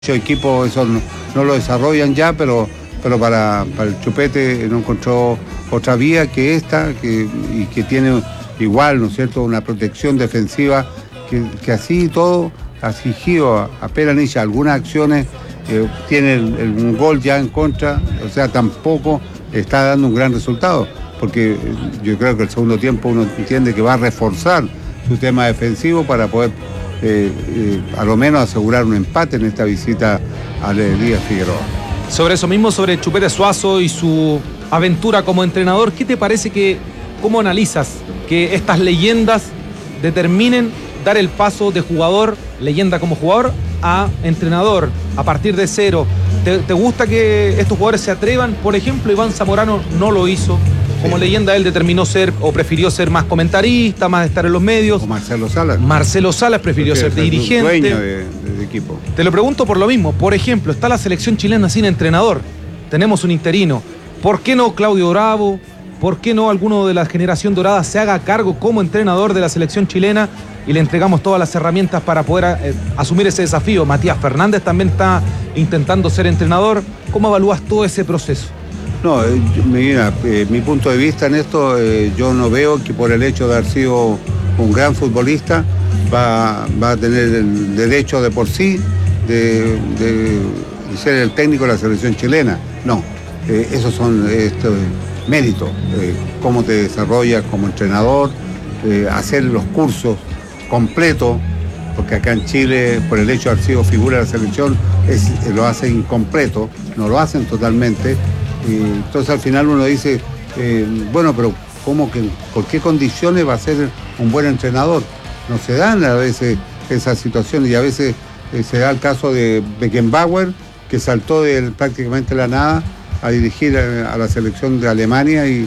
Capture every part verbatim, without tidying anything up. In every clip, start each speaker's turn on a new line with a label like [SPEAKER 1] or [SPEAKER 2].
[SPEAKER 1] equipos eso no, no lo desarrollan ya, pero, pero para, para el Chupete no encontró otra vía que esta, que, y que tiene igual, ¿no es cierto?, una protección defensiva, que, que así todo ha exigido a Peranich algunas acciones, eh, tiene el, el, un gol ya en contra, o sea, tampoco está dando un gran resultado, porque yo creo que el segundo tiempo uno entiende que va a reforzar su tema defensivo para poder Eh, eh, a lo menos asegurar un empate en esta visita a Elías Figueroa.
[SPEAKER 2] Sobre eso mismo, sobre Chupete Suazo y su aventura como entrenador, ¿qué te parece que, cómo analizas que estas leyendas determinen dar el paso de jugador, leyenda como jugador, a entrenador, a partir de cero? ¿Te, te gusta que estos jugadores se atrevan? Por ejemplo, Iván Zamorano no lo hizo. Como sí. Leyenda, él determinó ser o prefirió ser más comentarista, más de estar en los medios.
[SPEAKER 1] O Marcelo Salas.
[SPEAKER 2] Marcelo Salas prefirió ser dirigente.
[SPEAKER 1] Dueño de, de equipo.
[SPEAKER 2] Te lo pregunto por lo mismo. Por ejemplo, está la selección chilena sin entrenador. Tenemos un interino. ¿Por qué no Claudio Bravo? ¿Por qué no alguno de la generación dorada se haga cargo como entrenador de la selección chilena y le entregamos todas las herramientas para poder eh, asumir ese desafío? Matías Fernández también está intentando ser entrenador. ¿Cómo evalúas todo ese proceso?
[SPEAKER 1] No, eh, mira, eh, mi punto de vista en esto, eh, yo no veo que por el hecho de haber sido un gran futbolista va, va a tener el derecho de por sí de, de ser el técnico de la selección chilena. No, eh, esos son estos méritos, eh, cómo te desarrollas como entrenador, eh, hacer los cursos completos, porque acá en Chile, por el hecho de haber sido figura de la selección, es, lo hacen incompleto, no lo hacen totalmente. Y entonces al final uno dice, eh, bueno, pero ¿cómo que, por qué condiciones va a ser un buen entrenador? No se dan a veces esas situaciones y a veces eh, se da el caso de Beckenbauer, que saltó de prácticamente la nada a dirigir a, a la selección de Alemania y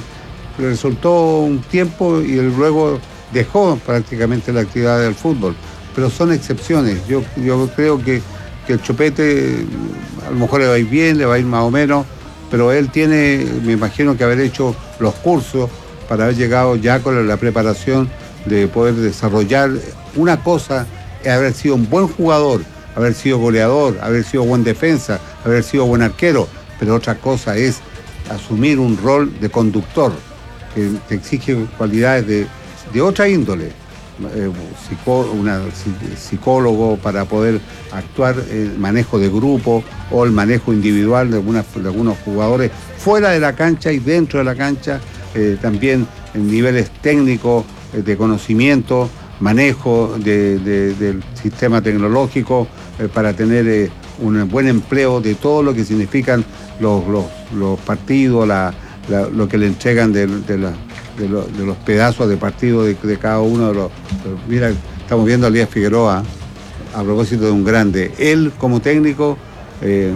[SPEAKER 1] resultó un tiempo y él luego dejó prácticamente la actividad del fútbol. Pero son excepciones. Yo, yo creo que, que el Chupete a lo mejor le va a ir bien, le va a ir más o menos, pero él tiene, me imagino que haber hecho los cursos para haber llegado ya con la preparación de poder desarrollar. Una cosa es haber sido un buen jugador, haber sido goleador, haber sido buen defensa, haber sido buen arquero, pero otra cosa es asumir un rol de conductor que te exige cualidades de, de otra índole. Eh, psicó, una, psicólogo para poder actuar, el manejo de grupo o el manejo individual de, algunas, de algunos jugadores fuera de la cancha y dentro de la cancha, eh, también en niveles técnicos, eh, de conocimiento, manejo de, de, del sistema tecnológico, eh, para tener eh, un buen empleo de todo lo que significan los, los, los partidos, la, la, lo que le entregan de, de la De, lo, de los pedazos de partido de, de cada uno de los, de, mira, estamos viendo a Elías Figueroa a propósito de un grande. Él como técnico eh,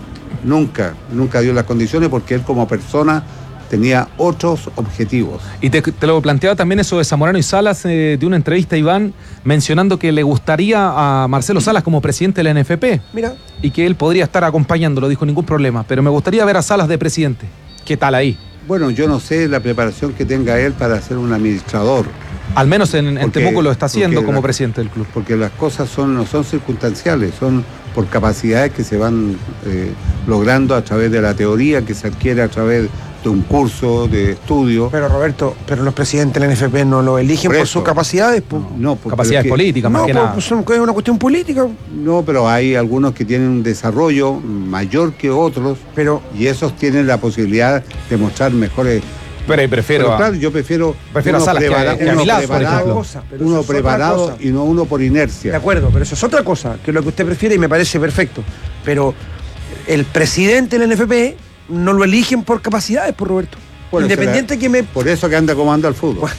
[SPEAKER 1] nunca, nunca dio las condiciones porque él como persona tenía otros objetivos.
[SPEAKER 2] Y te, te lo planteaba también eso de Zamorano y Salas, eh, de una entrevista a Iván, mencionando que le gustaría a Marcelo Salas como presidente de la N F P.
[SPEAKER 3] Mira. Y
[SPEAKER 2] que él podría estar acompañándolo, dijo, ningún problema, pero me gustaría ver a Salas de presidente. ¿Qué tal ahí?
[SPEAKER 1] Bueno, yo no sé la preparación que tenga él para ser un administrador.
[SPEAKER 2] Al menos en, en Temuco lo está haciendo como
[SPEAKER 1] la,
[SPEAKER 2] presidente del club.
[SPEAKER 1] Porque las cosas son, no son circunstanciales, son por capacidades que se van eh, logrando a través de la teoría que se adquiere a través de un curso de estudio.
[SPEAKER 3] Pero Roberto, pero los presidentes de la N F P no lo eligen por, por sus capacidades. Pues.
[SPEAKER 1] No, no
[SPEAKER 2] capacidades que, políticas,
[SPEAKER 3] no,
[SPEAKER 2] más que
[SPEAKER 3] por,
[SPEAKER 2] nada.
[SPEAKER 3] Pues es una cuestión política.
[SPEAKER 1] No, pero hay algunos que tienen un desarrollo mayor que otros,
[SPEAKER 3] pero
[SPEAKER 1] y esos tienen la posibilidad de mostrar mejores.
[SPEAKER 2] Pero prefiero
[SPEAKER 1] pero
[SPEAKER 2] a,
[SPEAKER 1] claro, yo prefiero,
[SPEAKER 2] prefiero
[SPEAKER 1] uno,
[SPEAKER 2] a
[SPEAKER 1] prepara,
[SPEAKER 2] que, que
[SPEAKER 1] uno
[SPEAKER 2] Milás,
[SPEAKER 1] preparado,
[SPEAKER 3] cosa,
[SPEAKER 1] uno preparado y no uno por inercia.
[SPEAKER 3] De acuerdo, pero eso es otra cosa, que es lo que usted prefiere y me parece perfecto. Pero el presidente de la N F P no lo eligen por capacidades, por Roberto. Bueno, independiente
[SPEAKER 1] la,
[SPEAKER 3] que me...
[SPEAKER 1] Por eso que anda como anda el fútbol.
[SPEAKER 3] Bueno.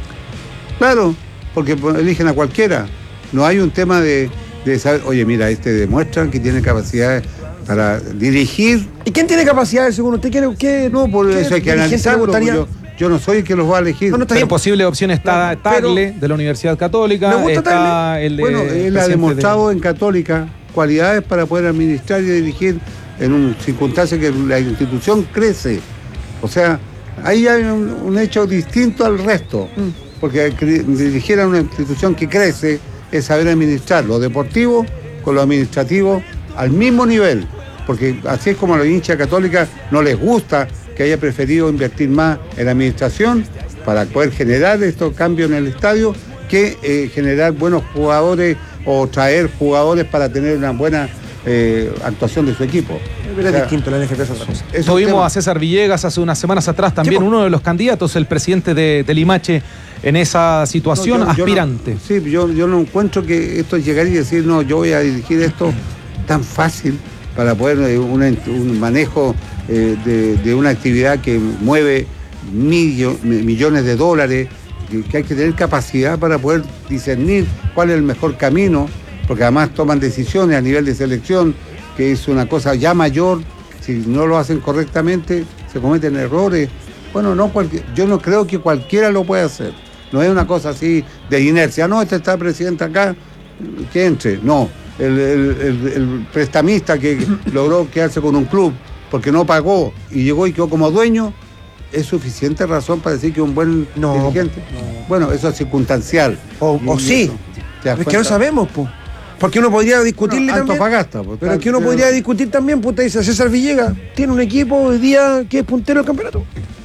[SPEAKER 1] Claro, porque eligen a cualquiera. No hay un tema de, de saber, oye, mira, este demuestra que tiene capacidades para dirigir.
[SPEAKER 3] ¿Y quién tiene capacidades según usted? ¿Quiere, qué,
[SPEAKER 1] no, por eso hay que analizarlo. Yo, yo no soy el que los va a elegir.
[SPEAKER 2] No, no, pero posible opción está no, Tagle de la Universidad Católica.
[SPEAKER 3] Me gusta
[SPEAKER 2] está el de,
[SPEAKER 1] bueno, él ha demostrado de... en Católica cualidades para poder administrar y dirigir en una circunstancia que la institución crece. O sea, ahí hay un, un hecho distinto al resto. Mm. Porque dirigir a una institución que crece es saber administrar lo deportivo con lo administrativo al mismo nivel, porque así es como a los hinchas católicas no les gusta que haya preferido invertir más en la administración para poder generar estos cambios en el estadio que eh, generar buenos jugadores o traer jugadores para tener una buena eh, actuación de su equipo.
[SPEAKER 3] Pero es o sea, distinto, la N F P es otra cosa.
[SPEAKER 2] Tuvimos a César Villegas hace unas semanas atrás también, uno de los candidatos, el presidente de, de Limache, en esa situación, no, yo, aspirante.
[SPEAKER 1] Yo no, sí, yo, yo no encuentro que esto es llegar y decir, no, yo voy a dirigir esto tan fácil para poder eh, una, un manejo eh, de, de una actividad que mueve millo, millones de dólares, que, que hay que tener capacidad para poder discernir cuál es el mejor camino, porque además toman decisiones a nivel de selección, que es una cosa ya mayor. Si no lo hacen correctamente, se cometen errores. Bueno, no cualquier, yo no creo que cualquiera lo pueda hacer. No es una cosa así de inercia. No, este está presidente acá, que entre. No, el, el, el, el prestamista que logró quedarse con un club porque no pagó y llegó y quedó como dueño, ¿es suficiente razón para decir que es un buen
[SPEAKER 3] no,
[SPEAKER 1] dirigente?
[SPEAKER 3] No.
[SPEAKER 1] Bueno, eso es circunstancial.
[SPEAKER 3] O, o sí, pero es que no sabemos, pues. Porque uno podría discutirle
[SPEAKER 1] bueno,
[SPEAKER 3] también.
[SPEAKER 1] Antofagasta, pues,
[SPEAKER 3] pero es que uno podría discutir también, puta, dice César Villegas, tiene un equipo hoy día que es puntero del campeonato.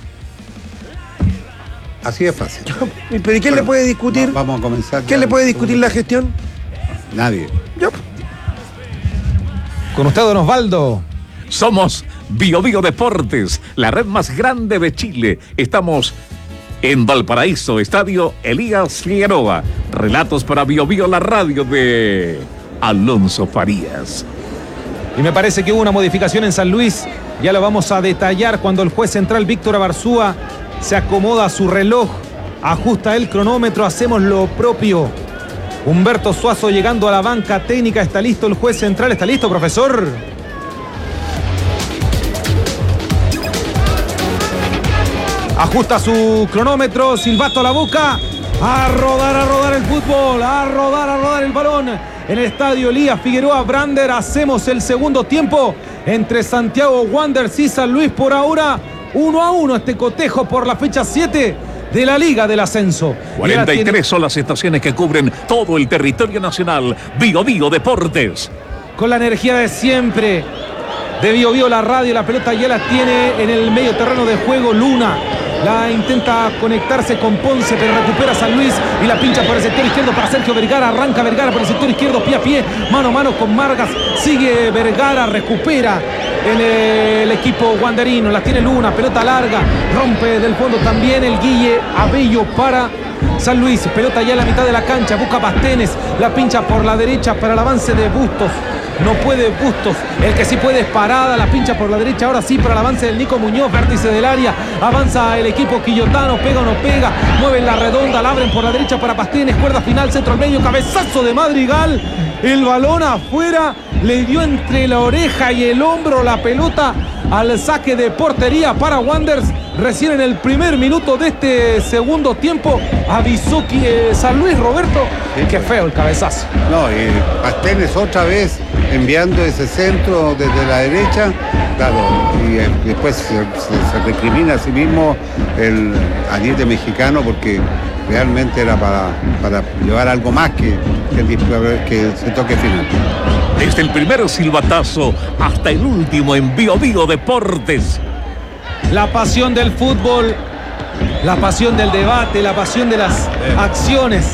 [SPEAKER 1] Así es fácil.
[SPEAKER 3] ¿Pero y quién bueno, le puede discutir?
[SPEAKER 1] Vamos a comenzar.
[SPEAKER 3] ¿Quién le puede discutir la gestión?
[SPEAKER 1] Nadie.
[SPEAKER 3] Yo.
[SPEAKER 2] Con usted, don Osvaldo.
[SPEAKER 4] Somos Bio Bio Deportes, la red más grande de Chile. Estamos en Valparaíso, Estadio Elías Figueroa. Relatos para Bio Bio, la radio de Alonso Farías.
[SPEAKER 2] Y me parece que hubo una modificación en San Luis. Ya lo vamos a detallar cuando el juez central Víctor Abarzúa se acomoda a su reloj, ajusta el cronómetro, hacemos lo propio. Humberto Suazo llegando a la banca técnica. ¿Está listo el juez central? ¿Está listo, profesor? Ajusta su cronómetro, silbato a la boca. A rodar, a rodar el fútbol, a rodar, a rodar el balón. En el estadio Elías Figueroa Brander hacemos el segundo tiempo entre Santiago Wanderers y San Luis. Por ahora, uno a uno este cotejo por la fecha siete de la Liga del Ascenso.
[SPEAKER 4] cuarenta y tres tiene... son las estaciones que cubren todo el territorio nacional. Bio Bio Deportes.
[SPEAKER 2] Con la energía de siempre de Bio Bio, la radio, la pelota ya la tiene en el medio terreno de juego Luna. La intenta conectarse con Ponce, pero recupera San Luis y la pincha por el sector izquierdo para Sergio Vergara. Arranca Vergara por el sector izquierdo, pie a pie, mano a mano con Margas. Sigue Vergara, recupera en el equipo wanderino. La tiene Luna, pelota larga, rompe del fondo también el Guille Abello para San Luis. Pelota ya en la mitad de la cancha, busca Pastenes, la pincha por la derecha para el avance de Bustos. No puede Bustos, el que sí puede es Parada, la pincha por la derecha, ahora sí para el avance del Nico Muñoz, vértice del área, avanza el equipo quillotano, pega o no pega, mueven la redonda, la abren por la derecha para Pastenes, cuerda final, centro al medio, cabezazo de Madrigal, el balón afuera, le dio entre la oreja y el hombro la pelota al saque de portería para Wanderers. Recién en el primer minuto de este segundo tiempo avisó que eh, San Luis, Roberto, sí, qué feo el cabezazo.
[SPEAKER 1] No, y Pastenes otra vez enviando ese centro desde la derecha, claro, y eh, después se, se, se recrimina a sí mismo el ariete mexicano porque realmente era para, para llevar algo más que, que, el, que se toque final.
[SPEAKER 4] Desde el primer silbatazo hasta el último en Bio Bio Deportes.
[SPEAKER 2] La pasión del fútbol, la pasión del debate, la pasión de las acciones.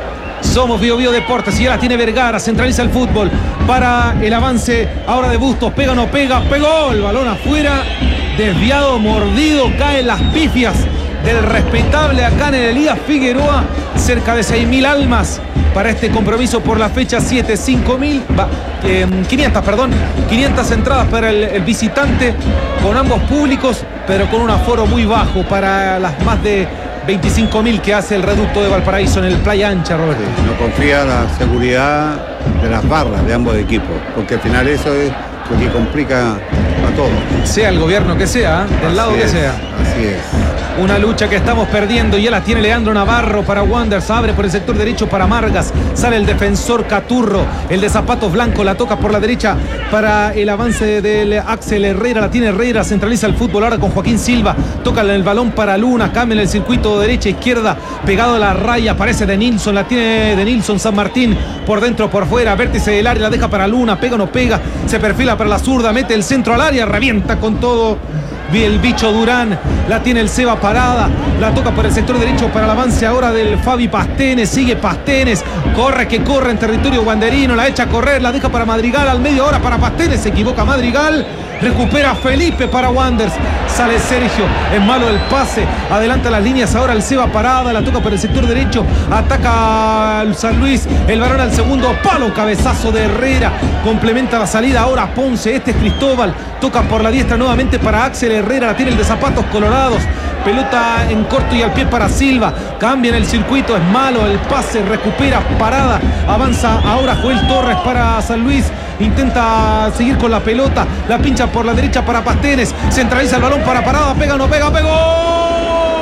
[SPEAKER 2] Somos Bio Bio Deportes y ya la tiene Vergara, centraliza el fútbol para el avance ahora de Bustos, pega o no pega, pegó el balón afuera, desviado, mordido, caen las pifias del respetable acá en el Elías Figueroa, cerca de seis mil almas para este compromiso por la fecha siete, cinco mil, eh, quinientas, perdón, quinientas entradas para el, el visitante con ambos públicos, pero con un aforo muy bajo para las más de veinticinco mil que hace el reducto de Valparaíso en el Playa Ancha, Roberto.
[SPEAKER 1] Sí, no confía en la seguridad de las barras de ambos equipos, porque al final eso es lo que complica a todos.
[SPEAKER 2] Sea el gobierno que sea, del
[SPEAKER 1] así
[SPEAKER 2] lado
[SPEAKER 1] es,
[SPEAKER 2] que sea.
[SPEAKER 1] Así es.
[SPEAKER 2] Una lucha que estamos perdiendo. Ya la tiene Leandro Navarro para Wanderers. Abre por el sector derecho para Margas. Sale el defensor Caturro. El de zapatos blancos la toca por la derecha para el avance del Axel Herrera. La tiene Herrera. Centraliza el fútbol ahora con Joaquín Silva. Toca el balón para Luna. Cambia en el circuito derecha-izquierda. Pegado a la raya. Aparece de Nilsson. La tiene de Nilsson San Martín. Por dentro, por fuera. Vértice del área. La deja para Luna. Pega o no pega. Se perfila para la zurda. Mete el centro al área. Revienta con todo. El bicho Durán, la tiene el Seba parada, la toca por el sector derecho para el avance ahora del Fabi Pastenes, sigue Pastenes, corre que corre en territorio wanderino, la echa a correr, la deja para Madrigal, al medio hora para Pastenes, se equivoca Madrigal, recupera Felipe para Wanderers, sale Sergio, es malo el pase, adelanta las líneas ahora el Seba parada, la toca por el sector derecho, ataca al San Luis, el varón al segundo palo, cabezazo de Herrera, complementa la salida ahora Ponce, este es Cristóbal, toca por la diestra nuevamente para Axel Herrera, la tiene el de zapatos colorados, pelota en corto y al pie para Silva, cambia en el circuito, es malo el pase, recupera parada, avanza ahora Joel Torres para San Luis, intenta seguir con la pelota, la pincha por la derecha para Pastenes, centraliza el balón para parada, pega o no pega, pegó,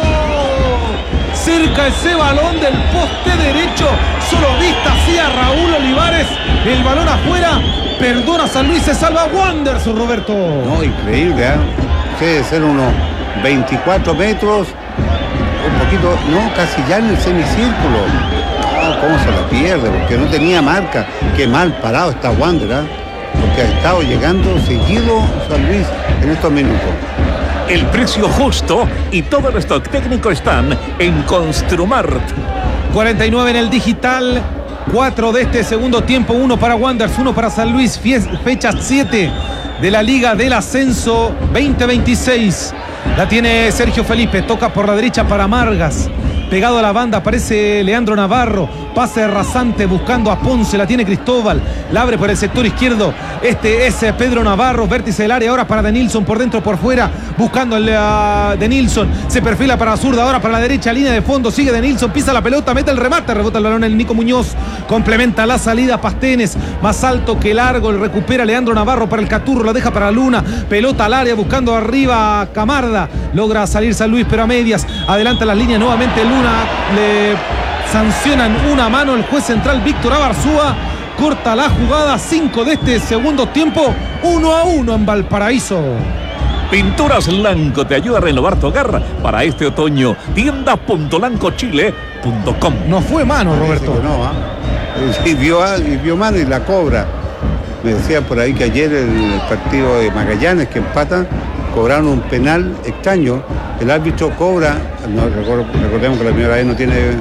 [SPEAKER 2] cerca ese balón del poste derecho, solo vista hacia Raúl Olivares, el balón afuera, perdona San Luis, se salva Wanderers, Roberto.
[SPEAKER 1] No, increíble, ¿eh? Debe ser unos veinticuatro metros, un poquito, no, casi ya en el semicírculo. No, cómo se la pierde, porque no tenía marca. Qué mal parado está Wanderers, ¿eh? Porque ha estado llegando seguido San Luis en estos minutos.
[SPEAKER 4] El precio justo y todo el stock técnico están en Construmart.
[SPEAKER 2] cuarenta y nueve en el digital, cuatro de este segundo tiempo, uno para Wanderers, uno para San Luis, fecha siete de la Liga del Ascenso veinte veintiséis. La tiene Sergio Felipe, toca por la derecha para Margas. Pegado a la banda aparece Leandro Navarro, pase rasante buscando a Ponce, la tiene Cristóbal, la abre por el sector izquierdo, este es Pedro Navarro, vértice del área ahora para de Nilsson, por dentro, por fuera, buscando el uh, de Nilsson, se perfila para la zurda, ahora para la derecha, línea de fondo, sigue de Nilsson, pisa la pelota, mete el remate, rebota el balón el Nico Muñoz, complementa la salida Pastenes, más alto que largo, el recupera Leandro Navarro para el Caturro, la deja para Luna, pelota al área, buscando arriba a Camarda, logra salir San Luis pero a medias, adelanta las líneas nuevamente Luna, le sancionan una mano el juez central Víctor Abarzúa, corta la jugada, cinco de este segundo tiempo, uno a uno en Valparaíso.
[SPEAKER 4] Pinturas Lanco te ayuda a renovar tu hogar para este otoño. tienda punto lanco chile punto com.
[SPEAKER 2] No fue mano, Roberto.
[SPEAKER 1] No, ¿eh? y, vio, y vio mano y la cobra. Me decían por ahí que ayer el partido de Magallanes que empatan, cobraron un penal extraño. El árbitro cobra, no, recordemos que la primera vez no tiene eh,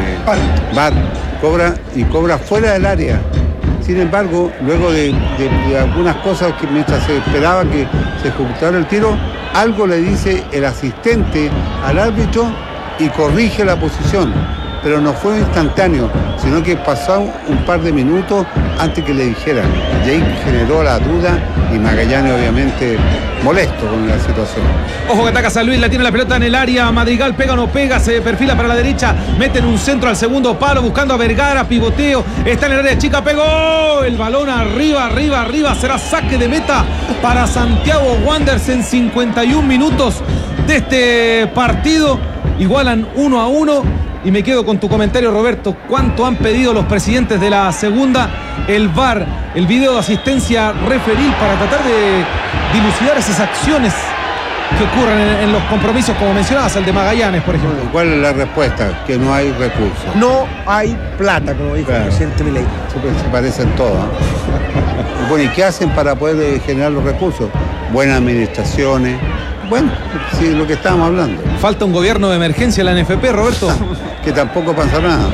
[SPEAKER 1] V A R, cobra y cobra fuera del área. Sin embargo, luego de, de, de algunas cosas que mientras se esperaba que se ejecutara el tiro, algo le dice el asistente al árbitro y corrige la posición. Pero no fue instantáneo, sino que pasó un par de minutos antes que le dijeran. Y ahí generó la duda y Magallanes obviamente molesto con la situación.
[SPEAKER 2] Ojo que ataca San Luis, la tiene la pelota en el área, Madrigal pega o no pega, se perfila para la derecha, mete en un centro al segundo palo, buscando a Vergara, pivoteo, está en el área chica, pegó, el balón arriba, arriba, arriba, será saque de meta para Santiago Wanderers en cincuenta y un minutos de este partido, igualan uno a uno. Y me quedo con tu comentario, Roberto. ¿Cuánto han pedido los presidentes de la segunda? El V A R, el video de asistencia referil para tratar de dilucidar esas acciones que ocurren en, en los compromisos, como mencionabas, el de Magallanes, por ejemplo.
[SPEAKER 1] ¿Cuál es la respuesta? Que no hay recursos.
[SPEAKER 3] No hay plata, como dijo
[SPEAKER 1] Claro.
[SPEAKER 3] el presidente Milei.
[SPEAKER 1] Se, se parecen todos. ¿eh? Bueno, ¿y qué hacen para poder eh, generar los recursos? Buenas administraciones. Bueno, sí, lo que estábamos hablando.
[SPEAKER 2] Falta un gobierno de emergencia en la N F P, Roberto.
[SPEAKER 1] Que tampoco pasa nada.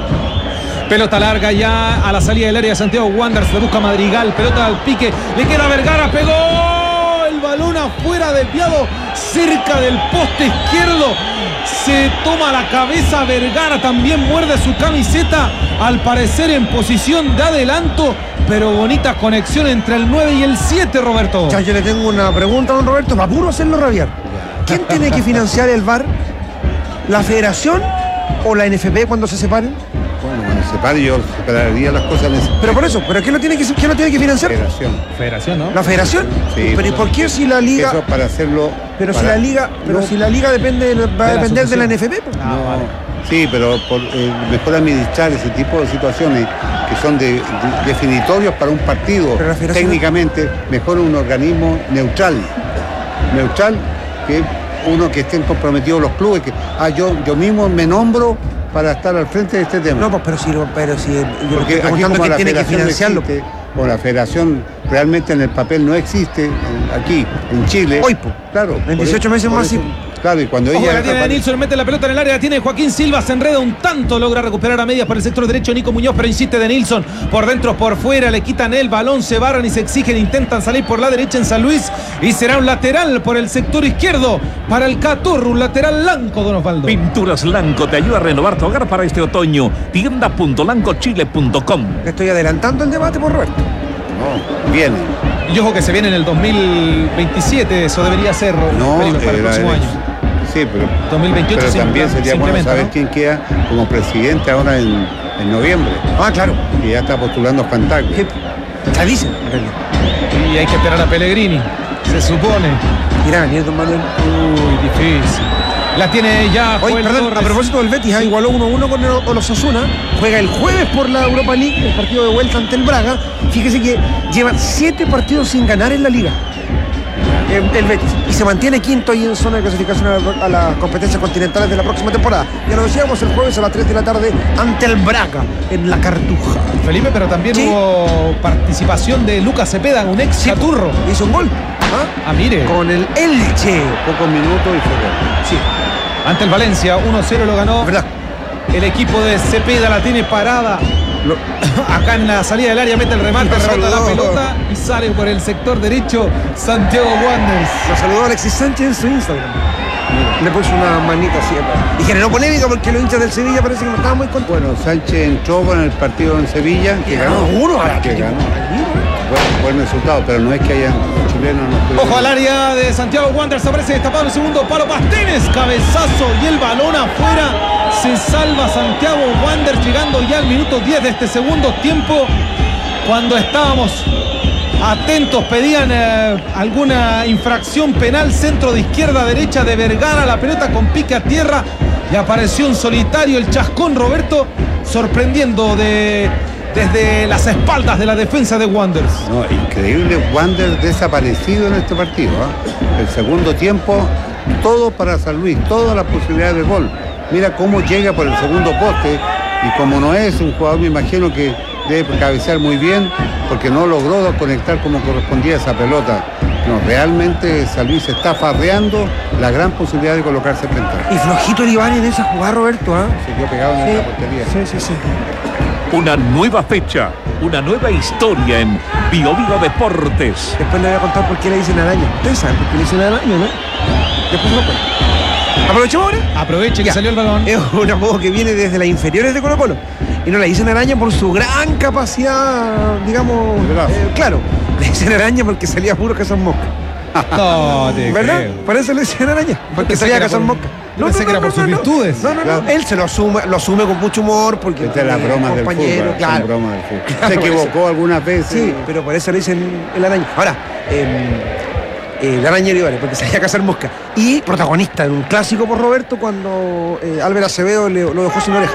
[SPEAKER 2] Pelota larga ya a la salida del área de Santiago Wanderers, le busca Madrigal, pelota al pique, le queda Vergara, pegó el balón afuera, desviado cerca del poste izquierdo, se toma la cabeza Vergara, también muerde su camiseta, al parecer en posición de adelanto, pero bonita conexión entre el nueve y el siete, Roberto.
[SPEAKER 3] Ya, yo le tengo una pregunta a don Roberto, para puro hacerlo rabiar. ¿Quién tiene que financiar el V A R? ¿La Federación o la N F P cuando se separen?
[SPEAKER 1] Bueno, cuando separe, yo separaría las cosas en ese.
[SPEAKER 3] Pero por eso, ¿pero qué lo tiene que, qué lo tiene que financiar?
[SPEAKER 1] Federación.
[SPEAKER 2] Federación, ¿no?
[SPEAKER 3] ¿La federación?
[SPEAKER 1] Sí,
[SPEAKER 3] pero ¿y por qué si la liga?
[SPEAKER 1] Eso para hacerlo.
[SPEAKER 3] Pero
[SPEAKER 1] para,
[SPEAKER 3] si la liga, pero
[SPEAKER 1] no,
[SPEAKER 3] si la liga depende, va a
[SPEAKER 2] de la
[SPEAKER 3] depender de la
[SPEAKER 2] asociación.
[SPEAKER 3] N F P. Pues.
[SPEAKER 2] Ah,
[SPEAKER 1] no,
[SPEAKER 2] vale.
[SPEAKER 1] Sí, pero por, eh, mejor administrar ese tipo de situaciones que son de, de- definitorios para un partido.
[SPEAKER 3] Pero la federación-
[SPEAKER 1] Técnicamente, mejor un organismo neutral. Neutral, que uno que estén comprometidos los clubes, que ah, yo, yo mismo me nombro para estar al frente de este tema.
[SPEAKER 3] No, pues pero si, lo- pero si yo le
[SPEAKER 1] Porque
[SPEAKER 3] estoy
[SPEAKER 1] aquí
[SPEAKER 3] preguntando
[SPEAKER 1] como
[SPEAKER 3] quién
[SPEAKER 1] la
[SPEAKER 3] tiene que
[SPEAKER 1] federación no
[SPEAKER 3] financiarlo.
[SPEAKER 1] existe, o la federación realmente en el papel no existe, en- aquí, en Chile.
[SPEAKER 3] Hoy, po.
[SPEAKER 1] Claro.
[SPEAKER 3] En
[SPEAKER 1] por
[SPEAKER 3] dieciocho
[SPEAKER 1] eso-
[SPEAKER 3] meses
[SPEAKER 1] por
[SPEAKER 3] más,
[SPEAKER 1] eso-
[SPEAKER 3] sí.
[SPEAKER 1] Claro, y cuando
[SPEAKER 2] Ojo,
[SPEAKER 1] ella...
[SPEAKER 2] la tiene de Nilsson, mete la pelota en el área, la tiene Joaquín Silva, se enreda un tanto, logra recuperar a medias por el sector derecho Nico Muñoz, pero insiste de Nilsson, por dentro, por fuera, le quitan el balón, se barran y se exigen, intentan salir por la derecha en San Luis, y será un lateral por el sector izquierdo para el Caturro, un lateral blanco, don Osvaldo.
[SPEAKER 4] Pinturas Lanco te ayuda a renovar tu hogar para este otoño. tienda punto lanco chile punto com.
[SPEAKER 3] Estoy adelantando el debate por Roberto.
[SPEAKER 1] No, viene.
[SPEAKER 2] Y ojo que se viene en el dos mil veintisiete, eso debería ser,
[SPEAKER 1] No,
[SPEAKER 2] Felipe, para el
[SPEAKER 1] era
[SPEAKER 2] próximo
[SPEAKER 1] el-
[SPEAKER 2] año.
[SPEAKER 1] Sí, pero,
[SPEAKER 2] dos mil veintiocho
[SPEAKER 1] pero
[SPEAKER 2] se
[SPEAKER 1] también
[SPEAKER 2] impla-
[SPEAKER 1] sería
[SPEAKER 2] se
[SPEAKER 1] bueno
[SPEAKER 2] implementa,
[SPEAKER 1] saber
[SPEAKER 2] ¿no?
[SPEAKER 1] quién queda como presidente ahora en, en noviembre.
[SPEAKER 3] Ah, claro.
[SPEAKER 1] Y ya está postulando Juan Tagle.
[SPEAKER 3] ¿Qué? La dicen, en realidad.
[SPEAKER 2] Y hay que esperar a Pellegrini, se supone.
[SPEAKER 3] Mirá, ni don Manuel.
[SPEAKER 2] Uy, difícil. La tiene ya
[SPEAKER 3] Oye,
[SPEAKER 2] Joel
[SPEAKER 3] perdón,
[SPEAKER 2] Torres.
[SPEAKER 3] a propósito del Betis, ah, igualó uno a uno con el Osasuna, juega el jueves por la Europa League, el partido de vuelta ante el Braga. Fíjese que lleva siete partidos sin ganar en la liga. El, el Betis. Y se mantiene quinto ahí en zona de clasificación a, la- a las competencias continentales de la próxima temporada. Ya lo decíamos el jueves a las tres de la tarde ante el Braga en la Cartuja.
[SPEAKER 2] Felipe, pero también
[SPEAKER 3] Sí.
[SPEAKER 2] hubo participación de Lucas Cepeda, un ex
[SPEAKER 3] Sí.
[SPEAKER 2] Caturro.
[SPEAKER 3] Hizo un gol. ¿Ah?
[SPEAKER 2] Ah, mire.
[SPEAKER 3] Con el Elche.
[SPEAKER 1] Pocos minutos y fue gol.
[SPEAKER 3] Sí,
[SPEAKER 2] Ante el Valencia, uno cero lo ganó.
[SPEAKER 3] verdad.
[SPEAKER 2] El equipo de Cepeda la tiene parada.
[SPEAKER 3] Lo-
[SPEAKER 2] Acá en la salida del área mete el remate,
[SPEAKER 3] Lo
[SPEAKER 2] rebota la
[SPEAKER 3] saludó.
[SPEAKER 2] pelota y sale por el sector derecho Santiago Wanderers.
[SPEAKER 3] Lo saludó Alexis Sánchez en su Instagram. Le puso una manita así. Y generó polémica porque los hinchas del Sevilla parece que no estaban muy contentos.
[SPEAKER 1] Bueno, Sánchez entró con el partido en Sevilla, que ganó.
[SPEAKER 3] uno a
[SPEAKER 1] que ganó. Buen, buen resultado, pero no es que hayan los chilenos no estuvieron-
[SPEAKER 2] Ojo al área de Santiago Wanderers, aparece destapado el segundo palo, Pastines, cabezazo y el balón afuera. Se salva Santiago Wanderers llegando ya al minuto diez de este segundo tiempo. Cuando estábamos atentos, pedían eh, alguna infracción penal, centro de izquierda a derecha de Vergara, la pelota con pique a tierra y apareció un solitario, el chascón Roberto, sorprendiendo de, desde las espaldas de la defensa de Wanderers.
[SPEAKER 1] No, increíble, Wander desaparecido en este partido. ¿ah? El segundo tiempo, todo para San Luis, todas las posibilidades de gol. Mira cómo llega por el segundo poste y como no es un jugador, me imagino que debe cabecear muy bien porque no logró conectar como correspondía esa pelota. No, realmente San Luis está farreando la gran posibilidad de colocarse frente a él.
[SPEAKER 3] Y flojito el Iván en esa jugada, Roberto, ¿ah?
[SPEAKER 1] Se quedó pegado en
[SPEAKER 3] Sí,
[SPEAKER 1] la portería.
[SPEAKER 3] sí, sí, sí.
[SPEAKER 4] Una nueva fecha, una nueva historia en Bio Bio Deportes.
[SPEAKER 3] Después le voy a contar por qué le dicen araña. Ustedes saben por qué le dicen araña, ¿no? Después lo cuento. ¿Aprovechemos ahora?
[SPEAKER 2] Aproveche que
[SPEAKER 3] Ya.
[SPEAKER 2] salió el balón.
[SPEAKER 3] Es un apodo que viene desde las inferiores de Colo Colo. Y no le dicen araña por su gran capacidad, digamos.
[SPEAKER 1] De brazo.
[SPEAKER 3] eh, claro, le dicen araña porque salía puro a cazar mosca.
[SPEAKER 2] No, te
[SPEAKER 3] ¿Verdad?
[SPEAKER 2] creo.
[SPEAKER 3] Por eso le dicen araña. Porque
[SPEAKER 2] pensé
[SPEAKER 3] salía
[SPEAKER 2] que
[SPEAKER 3] a
[SPEAKER 2] era
[SPEAKER 3] cazar
[SPEAKER 2] por-
[SPEAKER 3] mosca.
[SPEAKER 2] yo pensé que era por sus virtudes.
[SPEAKER 3] No, no, no.
[SPEAKER 1] Claro.
[SPEAKER 3] Él se lo asume, lo asume con mucho humor porque.
[SPEAKER 1] Esta es la
[SPEAKER 3] eh,
[SPEAKER 1] broma del
[SPEAKER 3] compañero,
[SPEAKER 1] fútbol.
[SPEAKER 3] claro.
[SPEAKER 1] Son bromas del fútbol.
[SPEAKER 3] Claro,
[SPEAKER 1] Se
[SPEAKER 3] por
[SPEAKER 1] equivocó
[SPEAKER 3] eso.
[SPEAKER 1] algunas veces.
[SPEAKER 3] Sí, pero por eso le dicen el araña. Ahora, eh, eh, la araña de Olivares, porque salía a cazar mosca. Y protagonista en un clásico por Roberto cuando eh, Álvaro Acevedo le, lo dejó sin oreja.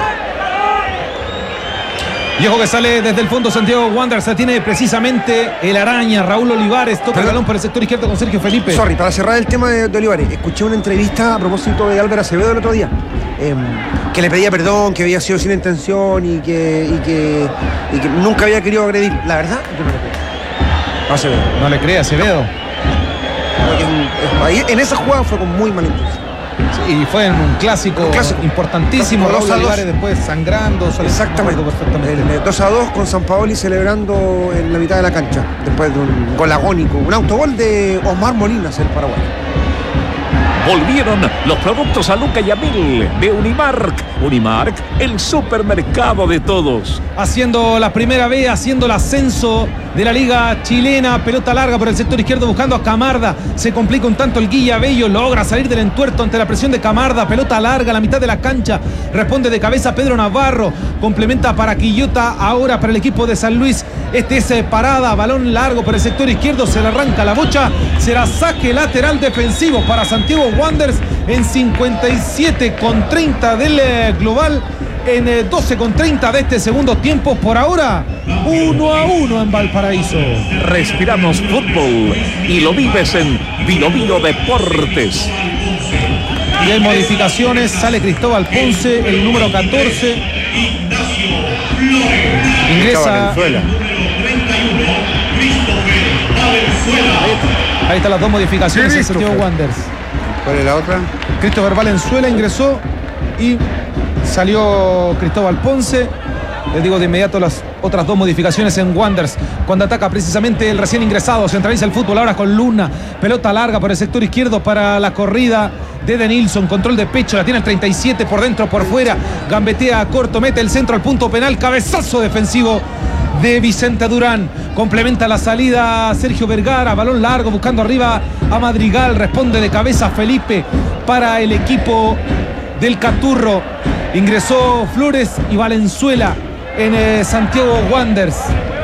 [SPEAKER 2] Y ojo que sale desde el fondo Santiago Wanderers. Se tiene precisamente el araña. Raúl Olivares toca el
[SPEAKER 3] Perdón.
[SPEAKER 2] balón por el sector izquierdo con Sergio Felipe.
[SPEAKER 3] Sorry, para cerrar el tema de, de Olivares, escuché una entrevista a propósito de Álvaro Acevedo el otro día, eh, que le pedía perdón, que había sido sin intención y que, y que, y que nunca había querido agredir. La verdad, yo no lo creo. Acevedo.
[SPEAKER 2] No le cree a Acevedo.
[SPEAKER 3] Creo que es un- es- ahí- en esa jugada fue con muy mala intención.
[SPEAKER 2] Sí, y fue en un clásico,
[SPEAKER 3] Un clásico.
[SPEAKER 2] importantísimo.
[SPEAKER 3] Clásico,
[SPEAKER 2] Raúl
[SPEAKER 3] dos a dos.
[SPEAKER 2] Olivares después sangrando. solo-
[SPEAKER 3] Exactamente.
[SPEAKER 2] me acuerdo perfectamente.
[SPEAKER 3] El, eh, dos a dos con San Paoli celebrando en la mitad de la cancha, después de un gol agónico, un autogol de Omar Molinas, el paraguayo.
[SPEAKER 4] Volvieron los productos a Luca y a Mil de Unimark. Unimark, el supermercado de todos.
[SPEAKER 2] Haciendo la primera B, haciendo el ascenso de la liga chilena. Pelota larga por el sector izquierdo buscando a Camarda. Se complica un tanto el Guilla Bello. Logra salir del entuerto ante la presión de Camarda. Pelota larga a la mitad de la cancha. Responde de cabeza Pedro Navarro. Complementa para Quillota. Ahora para el equipo de San Luis. Este es parada. Balón largo por el sector izquierdo. Se le arranca la bocha. Será saque lateral defensivo para Santiago Wanderers en cincuenta y siete con treinta del eh, global. En eh, doce con treinta de este segundo tiempo. Por ahora, uno a uno en Valparaíso.
[SPEAKER 4] Respiramos fútbol y lo vives en Bio Bio Deportes.
[SPEAKER 2] Y hay modificaciones. Sale Cristóbal Ponce, el número catorce. Ingresa. Ahí están las dos modificaciones en Santiago Wanderers.
[SPEAKER 1] ¿Cuál es la otra?
[SPEAKER 2] Christopher Valenzuela ingresó y salió Cristóbal Ponce. Les digo de inmediato las otras dos modificaciones en Wanderers. Cuando ataca precisamente el recién ingresado. Centraliza el fútbol ahora con Luna. Pelota larga por el sector izquierdo para la corrida de Denilson. Control de pecho. La tiene el treinta y siete por dentro, por fuera. Gambetea a corto. Mete el centro al punto penal. Cabezazo defensivo de Vicente Durán. Complementa la salida Sergio Vergara. Balón largo buscando arriba a Madrigal. Responde de cabeza Felipe para el equipo del Caturro. Ingresó Flores y Valenzuela en eh, Santiago Wanderers.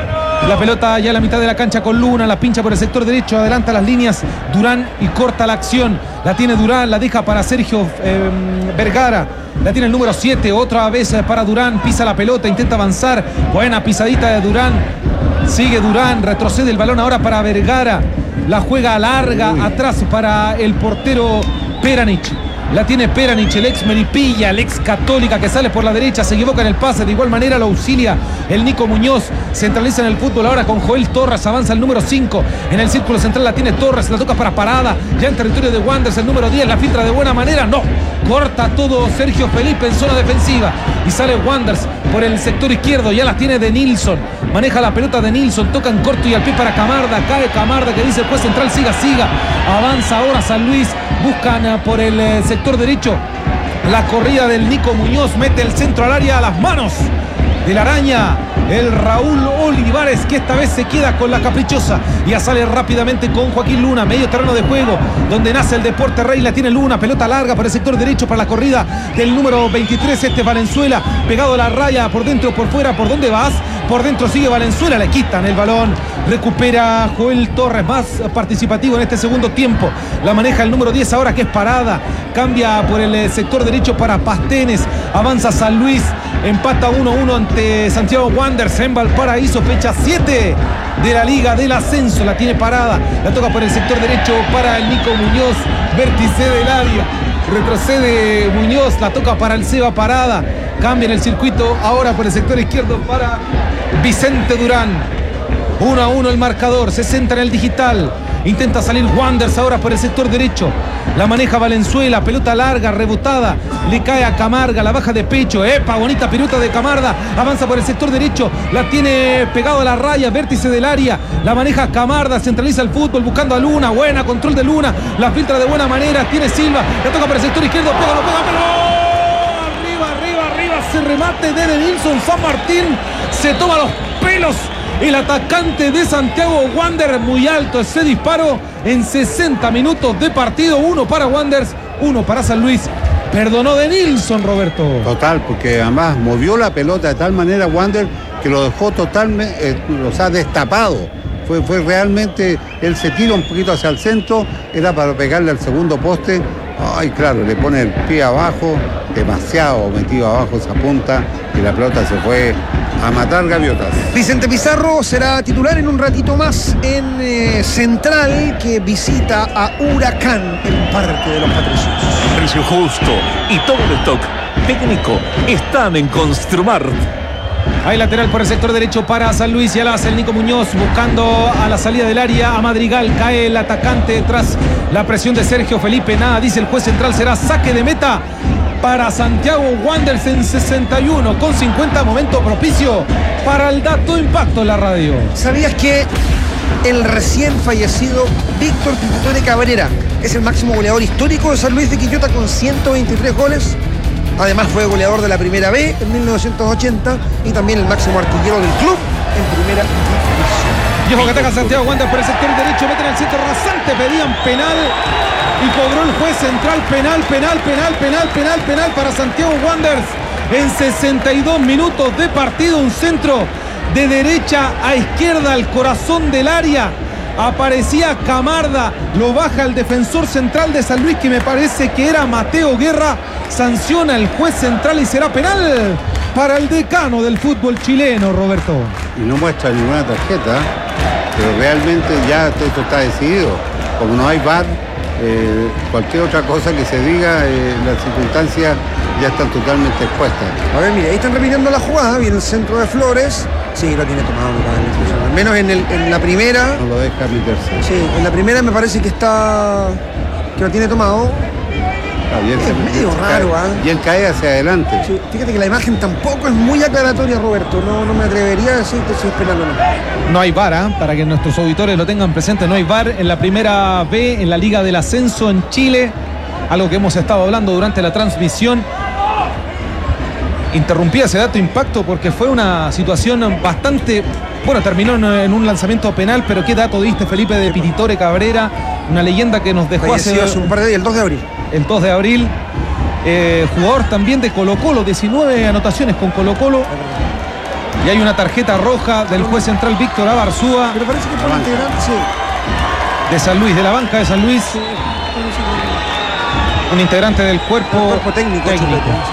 [SPEAKER 2] La pelota ya a la mitad de la cancha con Luna. La pincha por el sector derecho. Adelanta las líneas Durán y corta la acción. La tiene Durán. La deja para Sergio eh, Vergara. La tiene el número siete. Otra vez para Durán. Pisa la pelota. Intenta avanzar. Buena pisadita de Durán. Sigue Durán. Retrocede el balón ahora para Vergara. La juega larga. Uy. Atrás para el portero Peranich. La tiene Peranich, el ex Melipilla, el ex Católica, que sale por la derecha, se equivoca en el pase, de igual manera lo auxilia el Nico Muñoz. Centraliza en el fútbol ahora con Joel Torres, avanza el número cinco, en el círculo central la tiene Torres, la toca para Parada, ya en territorio de Wanderers, el número diez, la filtra de buena manera, no, corta todo Sergio Felipe en zona defensiva, y sale Wanderers por el sector izquierdo, ya la tiene Denilson, maneja la pelota de Denilson, toca en corto y al pie para Camarda, cae Camarda, que dice el juez central, siga, siga, avanza ahora San Luis, buscan por el eh, sector derecho la corrida del Nico Muñoz, mete el centro al área, a las manos de la araña, el Raúl Olivares, que esta vez se queda con la caprichosa, ya sale rápidamente con Joaquín Luna, medio terreno de juego, donde nace el Deporte Rey, la tiene Luna, pelota larga por el sector derecho para la corrida del número veintitrés, este Valenzuela, pegado a la raya, por dentro, por fuera, ¿por dónde vas? Por dentro sigue Valenzuela, le quitan el balón, recupera Joel Torres, más participativo en este segundo tiempo, la maneja el número diez ahora, que es Parada, cambia por el sector derecho para Pastenes, avanza San Luis, empata uno a uno ante Santiago Wanderers en Valparaíso, fecha siete de la Liga del Ascenso, la tiene Parada, la toca por el sector derecho para el Nico Muñoz, vértice del área, retrocede Muñoz, la toca para el Seba Parada, cambia en el circuito ahora por el sector izquierdo para Vicente Durán. uno a uno el marcador, se centra en el digital, intenta salir Wanderers ahora por el sector derecho, la maneja Valenzuela, pelota larga, rebotada, le cae a Camarga, la baja de pecho, epa, bonita pirueta de Camarda, avanza por el sector derecho, la tiene pegado a la raya, vértice del área, la maneja Camarda, centraliza el fútbol buscando a Luna, buena, control de Luna, la filtra de buena manera, tiene Silva, la toca por el sector izquierdo, pega, no pega, pero arriba, arriba, arriba, se remate de Denilson, San Martín, se toma los pelos. El atacante de Santiago Wanderers, muy alto ese disparo en sesenta minutos de partido, uno para Wanderers, uno para San Luis. Perdonó Denilson, Roberto.
[SPEAKER 1] Total, porque además movió la pelota de tal manera Wanderers que lo dejó totalmente, eh, o sea, destapado. Fue, fue realmente, él se tira un poquito hacia el centro, era para pegarle al segundo poste. Ay, claro, le pone el pie abajo, demasiado metido abajo esa punta, y la pelota se fue a matar gaviotas.
[SPEAKER 3] Vicente Pizarro será titular en un ratito más en eh, Central, que visita a Huracán, el Parque de los Patricios.
[SPEAKER 4] Precio justo y todo el stock técnico están en Construmart.
[SPEAKER 2] Hay lateral por el sector derecho para San Luis, ya la hace el Nico Muñoz buscando a la salida del área a Madrigal, cae el atacante tras la presión de Sergio Felipe, nada, dice el juez central, será saque de meta para Santiago Wanderers en sesenta y uno con cincuenta, momento propicio para el dato impacto en la radio.
[SPEAKER 3] ¿Sabías que el recién fallecido Víctor Titore Cabrera es el máximo goleador histórico de San Luis de Quillota con ciento veintitrés goles? Además fue goleador de la Primera B en mil novecientos ochenta y también el máximo artillero del club en Primera División.
[SPEAKER 2] Y ojo que ataca Santiago Wanderers por el sector derecho, meten al centro rasante, pedían penal y cobró el juez central penal, penal, penal, penal, penal, penal para Santiago Wanderers. En sesenta y dos minutos de partido, un centro de derecha a izquierda al corazón del área. Aparecía Camarda, lo baja el defensor central de San Luis, que me parece que era Mateo Guerra. Sanciona el juez central y será penal para el decano del fútbol chileno, Roberto.
[SPEAKER 1] Y no muestra ninguna tarjeta, pero realmente ya esto está decidido. Como no hay V A R, eh, cualquier otra cosa que se diga, eh, las circunstancias ya están totalmente expuestas.
[SPEAKER 3] A ver, mire, ahí están repitiendo la jugada, viene el centro de Flores. Sí, lo tiene tomado, al menos en, el, en la primera.
[SPEAKER 1] No lo deja meterse.
[SPEAKER 3] Sí, en la primera me parece que está, que lo tiene tomado.
[SPEAKER 1] Ah, y él
[SPEAKER 3] Es
[SPEAKER 1] se-
[SPEAKER 3] medio
[SPEAKER 1] se
[SPEAKER 3] raro,
[SPEAKER 1] cae,
[SPEAKER 3] ¿ah?
[SPEAKER 1] Y él cae hacia adelante.
[SPEAKER 3] Sí, fíjate que la imagen tampoco es muy aclaratoria, Roberto. No, no me atrevería a decirte si es penal o no.
[SPEAKER 2] No hay V A R, ¿eh? Para que nuestros auditores lo tengan presente, no hay V A R en la Primera B, en la Liga del Ascenso en Chile, algo que hemos estado hablando durante la transmisión. Interrumpí ese dato impacto porque fue una situación bastante... Bueno, terminó en, en un lanzamiento penal, pero qué dato diste, Felipe, de Piritore Cabrera, una leyenda que nos dejó hace,
[SPEAKER 3] Falleció hace un par de días, el dos de abril.
[SPEAKER 2] el dos de abril. Eh, jugador también de Colo Colo, diecinueve anotaciones con Colo Colo. Y hay una tarjeta roja del juez central Víctor Abarzúa,
[SPEAKER 3] Pero parece que fue un integrante, sí.
[SPEAKER 2] de San Luis, de la banca de San Luis. Un integrante del cuerpo,
[SPEAKER 3] El cuerpo técnico.
[SPEAKER 2] técnico.
[SPEAKER 3] Chupete, sí.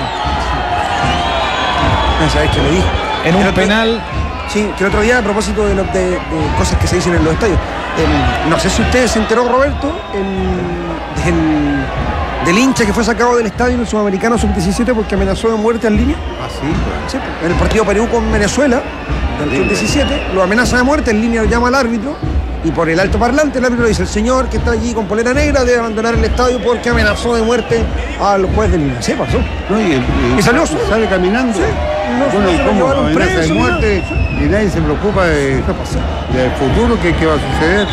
[SPEAKER 3] Ah, ¿sabes qué le dije?
[SPEAKER 2] En un
[SPEAKER 3] El otro-
[SPEAKER 2] penal.
[SPEAKER 3] Sí, que el otro día, a propósito de, lo- de- de cosas que se dicen en los estadios, el- no sé si usted se enteró, Roberto, el, el- del hincha que fue sacado del estadio en el Sudamericano sub diecisiete porque amenazó de muerte en línea.
[SPEAKER 1] Ah, sí, pues.
[SPEAKER 3] Sí, en el partido Perú con Venezuela, del sub diecisiete, lo amenaza de muerte, en línea lo llama al árbitro y por el alto parlante el árbitro le dice: el señor que está allí con polera negra debe abandonar el estadio porque amenazó de muerte al juez de línea. Sí, pasó.
[SPEAKER 1] No, y, y-
[SPEAKER 3] ¿Y salió?
[SPEAKER 1] sale caminando.
[SPEAKER 3] Sí, no,
[SPEAKER 1] Bueno,
[SPEAKER 3] no
[SPEAKER 1] ¿y
[SPEAKER 3] se lo
[SPEAKER 1] cómo?
[SPEAKER 3] llevaron
[SPEAKER 1] Amenaza de
[SPEAKER 3] preso, ni
[SPEAKER 1] muerte y nadie se preocupa de, del futuro, que, que va a suceder.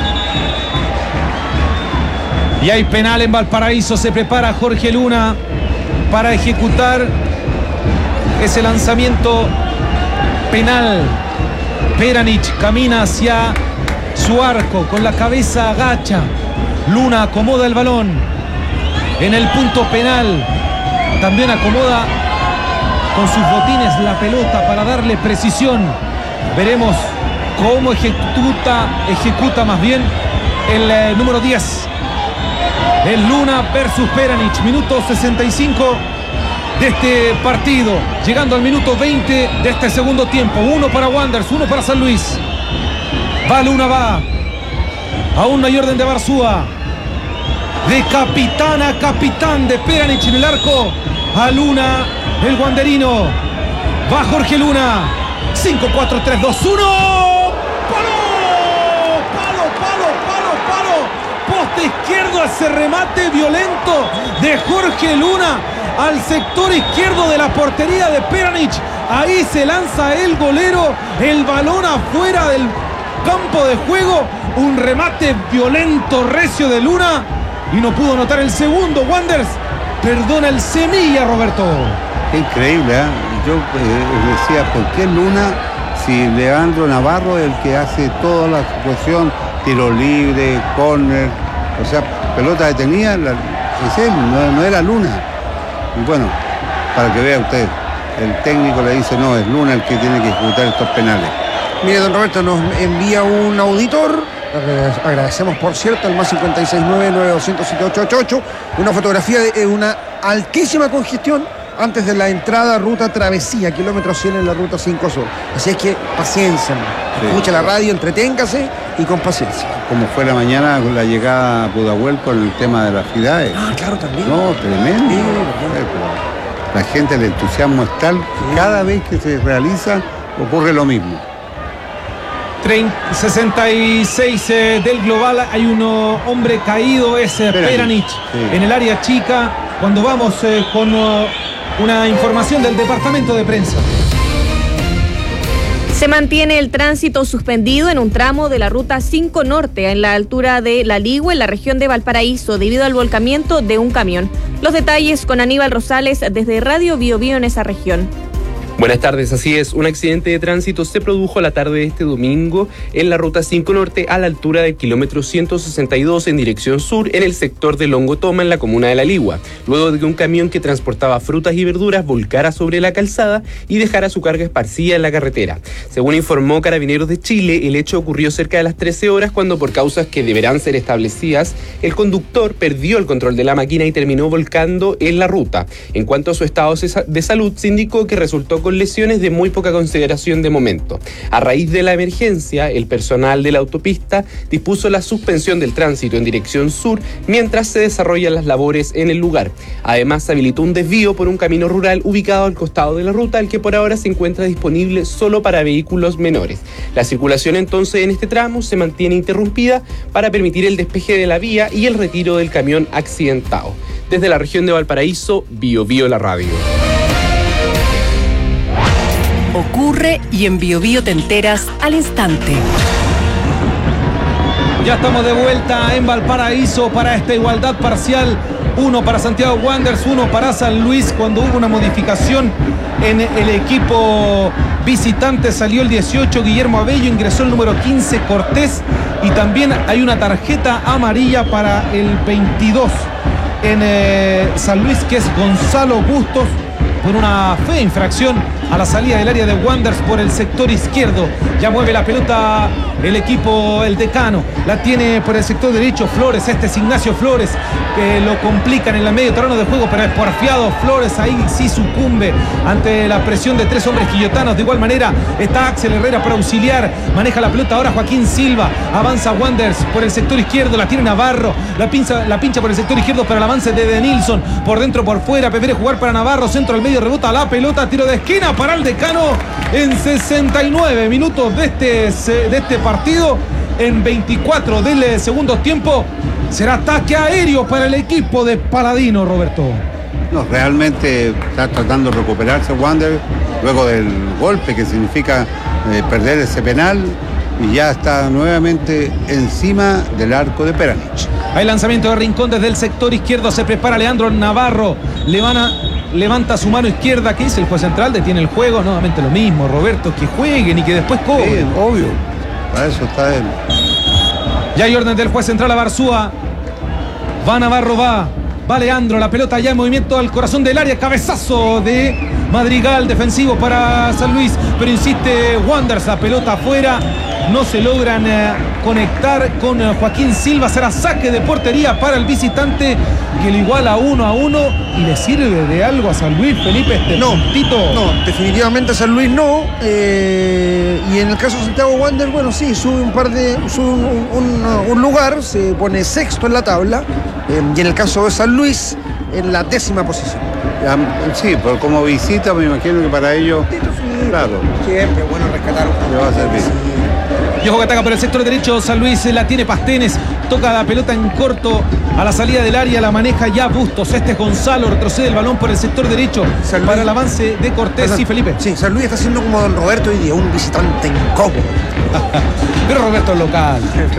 [SPEAKER 2] Y hay penal en Valparaíso. Se prepara Jorge Luna para ejecutar ese lanzamiento penal. Peranich camina hacia su arco con la cabeza agacha. Luna acomoda el balón en el punto penal. También acomoda con sus botines la pelota para darle precisión. Veremos cómo ejecuta, ejecuta más bien el eh, número diez. El Luna versus Peranich, minuto sesenta y cinco de este partido, llegando al minuto veinte de este segundo tiempo. Uno para Wanderers, uno para San Luis. Va Luna, va. Aún no hay orden de Barzúa. De capitán a capitán de Peranich en el arco. A Luna, el wanderino. Va Jorge Luna. cinco, cuatro, tres, dos, uno. ¡Palo! ¡Palo, palo, palo, palo! Poste izquierdo, ese remate violento de Jorge Luna al sector izquierdo de la portería de Peranich. Ahí se lanza el golero, el balón afuera del campo de juego. Un remate violento, recio de Luna. Y no pudo anotar el segundo. Wanderers perdona el semilla, Roberto.
[SPEAKER 1] Qué increíble, ¿eh? Yo eh, decía, ¿por qué Luna si Leandro Navarro es el que hace toda la situación, tiro libre, córner, o sea, pelota detenida, la, es él, no, no era Luna? Y bueno, para que vea usted, el técnico le dice, no, es Luna el que tiene que ejecutar estos penales.
[SPEAKER 3] Mire, don Roberto, nos envía un auditor. Agradecemos, por cierto, al más cincuenta y seis nueve, nueve dos cero, siete ocho ocho ocho. Una fotografía de una altísima congestión antes de la entrada ruta Travesía, kilómetro cien en la ruta cinco Sur. Así es que paciencia,
[SPEAKER 1] Sí.
[SPEAKER 3] escucha la radio, entreténgase y con paciencia.
[SPEAKER 1] Como fue la mañana con la llegada a Pudahuel con el tema de las ciudades.
[SPEAKER 3] Ah, claro, también.
[SPEAKER 1] No, tremendo.
[SPEAKER 3] Sí,
[SPEAKER 1] Eh, pero la gente, el entusiasmo es tal que cada vez que se realiza ocurre lo mismo.
[SPEAKER 2] sesenta y seis eh, del global, hay un oh, hombre caído, es eh,
[SPEAKER 1] Peranich,
[SPEAKER 2] Peranich,
[SPEAKER 1] sí.
[SPEAKER 2] en el área chica. Cuando vamos eh, con oh, una información del departamento de prensa.
[SPEAKER 5] Se mantiene el tránsito suspendido en un tramo de la ruta cinco Norte, en la altura de La Ligua, en la región de Valparaíso, debido al volcamiento de un camión. Los detalles con Aníbal Rosales desde Radio Bio Bio en esa región.
[SPEAKER 6] Buenas tardes, así es, un accidente de tránsito se produjo la tarde de este domingo en la ruta cinco Norte a la altura del kilómetro ciento sesenta y dos en dirección sur en el sector de Longotoma en la comuna de La Ligua, luego de que un camión que transportaba frutas y verduras volcara sobre la calzada y dejara su carga esparcida en la carretera. Según informó Carabineros de Chile, el hecho ocurrió cerca de las trece horas cuando, por causas que deberán ser establecidas, el conductor perdió el control de la máquina y terminó volcando en la ruta. En cuanto a su estado de salud, se indicó que resultó con lesiones de muy poca consideración de momento. A raíz de la emergencia, el personal de la autopista dispuso la suspensión del tránsito en dirección sur mientras se desarrollan las labores en el lugar. Además, se habilitó un desvío por un camino rural ubicado al costado de la ruta, el que por ahora se encuentra disponible solo para vehículos menores. La circulación entonces en este tramo se mantiene interrumpida para permitir el despeje de la vía y el retiro del camión accidentado. Desde la región de Valparaíso, Bio Bio la radio.
[SPEAKER 7] Ocurre y en Bio Bio te enteras al instante.
[SPEAKER 2] Ya estamos de vuelta en Valparaíso para esta igualdad parcial. Uno para Santiago Wanderers, uno para San Luis. Cuando hubo una modificación en el equipo visitante, salió el dieciocho Guillermo Abello, ingresó el número quince Cortés, y también hay una tarjeta amarilla para el veintidós en eh, San Luis, que es Gonzalo Bustos, por una fea infracción a la salida del área de Wanderers por el sector izquierdo. Ya mueve la pelota el equipo, el decano. La tiene por el sector derecho Flores. Este es Ignacio Flores, que lo complican en el medio terreno de juego, pero es porfiado Flores. Ahí sí sucumbe ante la presión de tres hombres quillotanos. De igual manera está Axel Herrera para auxiliar. Maneja la pelota ahora Joaquín Silva. Avanza Wanderers por el sector izquierdo. La tiene Navarro. La pincha, la pincha por el sector izquierdo para el avance de Denilson. Por dentro, por fuera. Prefiere jugar para Navarro. Centro al medio. Rebota la pelota. Tiro de esquina para el decano en sesenta y nueve minutos de este, de este partido. En veinticuatro del segundo tiempo será ataque aéreo para el equipo de Paladino, Roberto.
[SPEAKER 1] No, realmente está tratando de recuperarse Wander luego del golpe que significa eh, perder ese penal, y ya está nuevamente encima del arco de Peranich.
[SPEAKER 2] Hay lanzamiento de Rincón desde el sector izquierdo. Se prepara Leandro Navarro. Le van a levanta su mano izquierda. ¿Qué dice el juez central? Detiene el juego. Nuevamente lo mismo, Roberto, que jueguen y que después cobren.
[SPEAKER 1] Sí, obvio, para eso está él.
[SPEAKER 2] Ya hay orden del juez central a Barzúa. Va Navarro, va. Va Leandro, la pelota ya en movimiento al corazón del área. Cabezazo de Madrigal, defensivo para San Luis. Pero insiste Wanderers, la pelota afuera. No se logran eh, conectar con eh, Joaquín Silva. Será saque de portería para el visitante, que lo iguala uno a uno. ¿Y le sirve de algo a San Luis, Felipe, este
[SPEAKER 3] no,
[SPEAKER 2] puntito?
[SPEAKER 3] No, definitivamente a San Luis no. Eh, y en el caso de Santiago Wanderers, bueno, sí, sube un par de sube un, un, un lugar, se pone sexto en la tabla. Eh, y en el caso de San Luis, en la décima posición.
[SPEAKER 1] Sí, pero como visita me imagino que para ellos,
[SPEAKER 3] Sí,
[SPEAKER 1] claro,
[SPEAKER 3] siempre bueno rescatar un
[SPEAKER 1] le va a servir.
[SPEAKER 2] Y ojo que ataca por el sector derecho San Luis, la tiene Pastenes, toca la pelota en corto a la salida del área, la maneja ya Bustos. Este es Gonzalo, retrocede el balón por el sector derecho para el avance de Cortés. Sí, Felipe.
[SPEAKER 3] Sí, San Luis está siendo como don Roberto hoy día, un visitante incómodo.
[SPEAKER 2] Pero Roberto es local.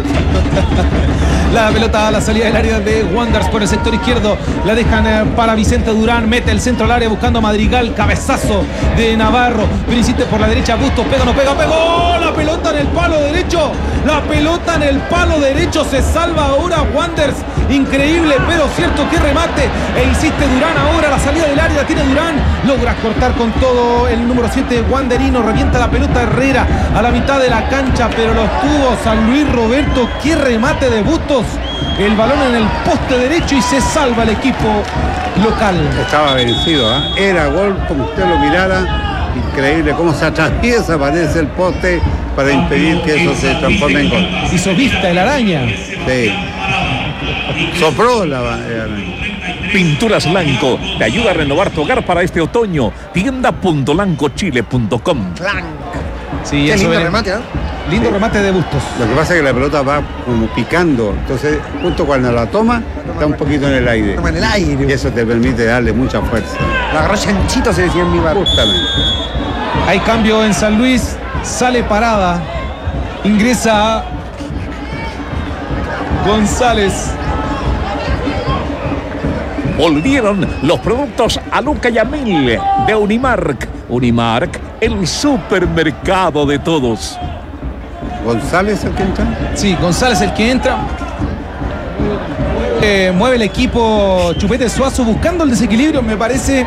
[SPEAKER 2] La pelota a la salida del área de Wanderers por el sector izquierdo. La dejan para Vicente Durán. Mete el centro al área buscando a Madrigal. Cabezazo de Navarro. Pero insiste por la derecha. Bustos pega, no pega, pegó. La pelota en el palo derecho. La pelota en el palo derecho. Se salva ahora Wanderers. Increíble, pero cierto que remate. E insiste Durán ahora. La salida del área la tiene Durán. Logra cortar con todo el número siete Wanderino. Revienta la pelota Herrera a la mitad de la cancha, pero los tuvo San Luis. Roberto, qué remate de Bustos. El balón en el poste derecho y se salva el equipo local.
[SPEAKER 1] Estaba vencido, ¿eh? Era gol, como usted lo mirara. Increíble cómo se atraviesa, parece el poste, para impedir que eso se transforme en gol.
[SPEAKER 2] Hizo vista el araña.
[SPEAKER 1] Sí. Sopró la araña.
[SPEAKER 4] Pinturas Lanco te ayuda a renovar tu hogar para este otoño. tienda punto lanco chile punto com.
[SPEAKER 2] Sí,
[SPEAKER 3] Qué
[SPEAKER 2] eso
[SPEAKER 3] lindo
[SPEAKER 2] es.
[SPEAKER 3] remate, ¿eh?
[SPEAKER 2] Lindo
[SPEAKER 1] Sí.
[SPEAKER 2] remate de Bustos.
[SPEAKER 1] Lo que pasa es que la pelota va como picando, entonces justo cuando la toma está un poquito en el aire.
[SPEAKER 3] Toma en el aire.
[SPEAKER 1] Y eso te permite darle mucha fuerza.
[SPEAKER 3] La agarró chanchito, se decía en mi barrio.
[SPEAKER 1] Justamente.
[SPEAKER 2] Hay cambio en San Luis. sale parada, ingresa González.
[SPEAKER 4] Volvieron los productos a Luca y a Mil de Unimark. Unimark, el supermercado de todos.
[SPEAKER 1] ¿González el que entra?
[SPEAKER 2] Sí, González el que entra. Eh, mueve el equipo Chupete Suazo buscando el desequilibrio. Me parece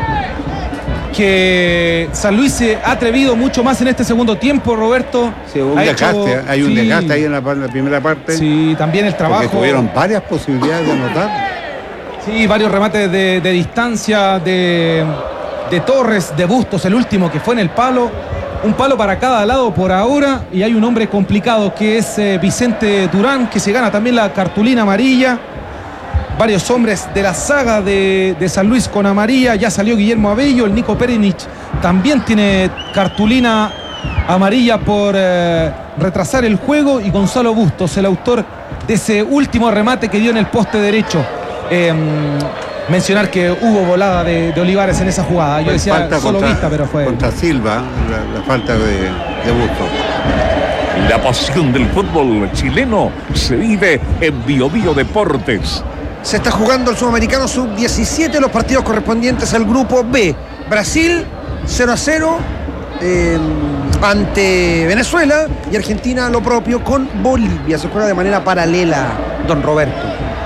[SPEAKER 2] que San Luis se ha atrevido mucho más en este segundo tiempo, Roberto.
[SPEAKER 1] Sí, un
[SPEAKER 2] ha
[SPEAKER 1] desgaste,
[SPEAKER 2] hecho,
[SPEAKER 1] hay un
[SPEAKER 2] sí,
[SPEAKER 1] desgaste ahí en la, en la primera parte.
[SPEAKER 2] Sí, también el trabajo.
[SPEAKER 1] Porque tuvieron varias posibilidades de anotar.
[SPEAKER 2] Sí, varios remates de, de distancia de, de Torres, de Bustos, el último que fue en el palo. Un palo para cada lado por ahora. Y hay un hombre complicado que es eh, Vicente Durán, que se gana también la cartulina amarilla. Varios hombres de la saga de, de San Luis con amarilla. Ya salió Guillermo Abello, el Nico Perinich también tiene cartulina amarilla por eh, retrasar el juego. Y Gonzalo Bustos, el autor de ese último remate que dio en el poste derecho. Eh, mencionar que hubo volada de, de Olivares en esa jugada. Yo decía
[SPEAKER 1] falta
[SPEAKER 2] solo
[SPEAKER 1] contra,
[SPEAKER 2] vista, pero fue
[SPEAKER 1] contra Silva, la, la falta de, de Bustos.
[SPEAKER 4] La pasión del fútbol chileno se vive en Bio Bio Deportes.
[SPEAKER 3] Se está jugando el Sudamericano sub diecisiete, los partidos correspondientes al grupo B. Brasil cero a cero eh, ante Venezuela, y Argentina lo propio con Bolivia. Se juega de manera paralela, don Roberto.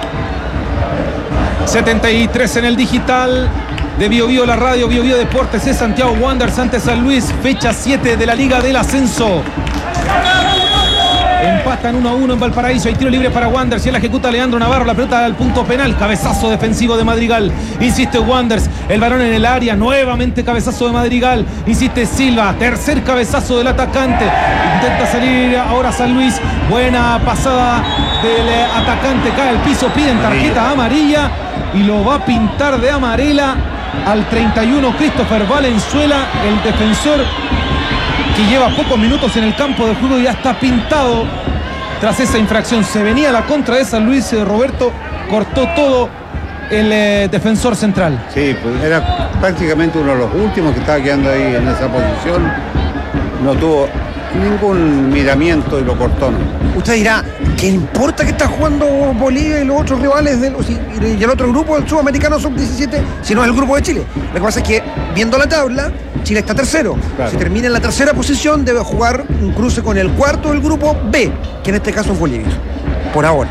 [SPEAKER 2] setenta y tres en el digital de Bio Bio, la radio Bio Bio Deportes. Es Santiago Wanderers ante San Luis, fecha siete de la Liga del Ascenso. Empatan uno a uno en Valparaíso. Hay tiro libre para Wanderers y él la ejecuta Leandro Navarro. La pelota al punto penal. Cabezazo defensivo de Madrigal. Insiste Wanderers. El balón en el área. Nuevamente cabezazo de Madrigal. Insiste Silva. Tercer cabezazo del atacante. Intenta salir ahora San Luis. Buena pasada del atacante. Cae al piso. Piden tarjeta amarilla. Y lo va a pintar de amarela al treinta y uno Christopher Valenzuela, el defensor que lleva pocos minutos en el campo de juego y ya está pintado tras esa infracción. Se venía a la contra de San Luis, eh, Roberto, cortó todo el eh, defensor central.
[SPEAKER 1] Sí, pues era prácticamente uno de los últimos que estaba quedando ahí en esa posición. No tuvo ningún miramiento y lo cortó, ¿no?
[SPEAKER 3] Usted dirá, ¿qué importa que está jugando Bolivia y los otros rivales del, y el otro grupo del Sudamericano sub diecisiete si no es el grupo de Chile? Lo que pasa es que, viendo la tabla, Chile está tercero. Claro. Si termina en la tercera posición, debe jugar un cruce con el cuarto del grupo B, que en este caso es Bolivia. Por ahora.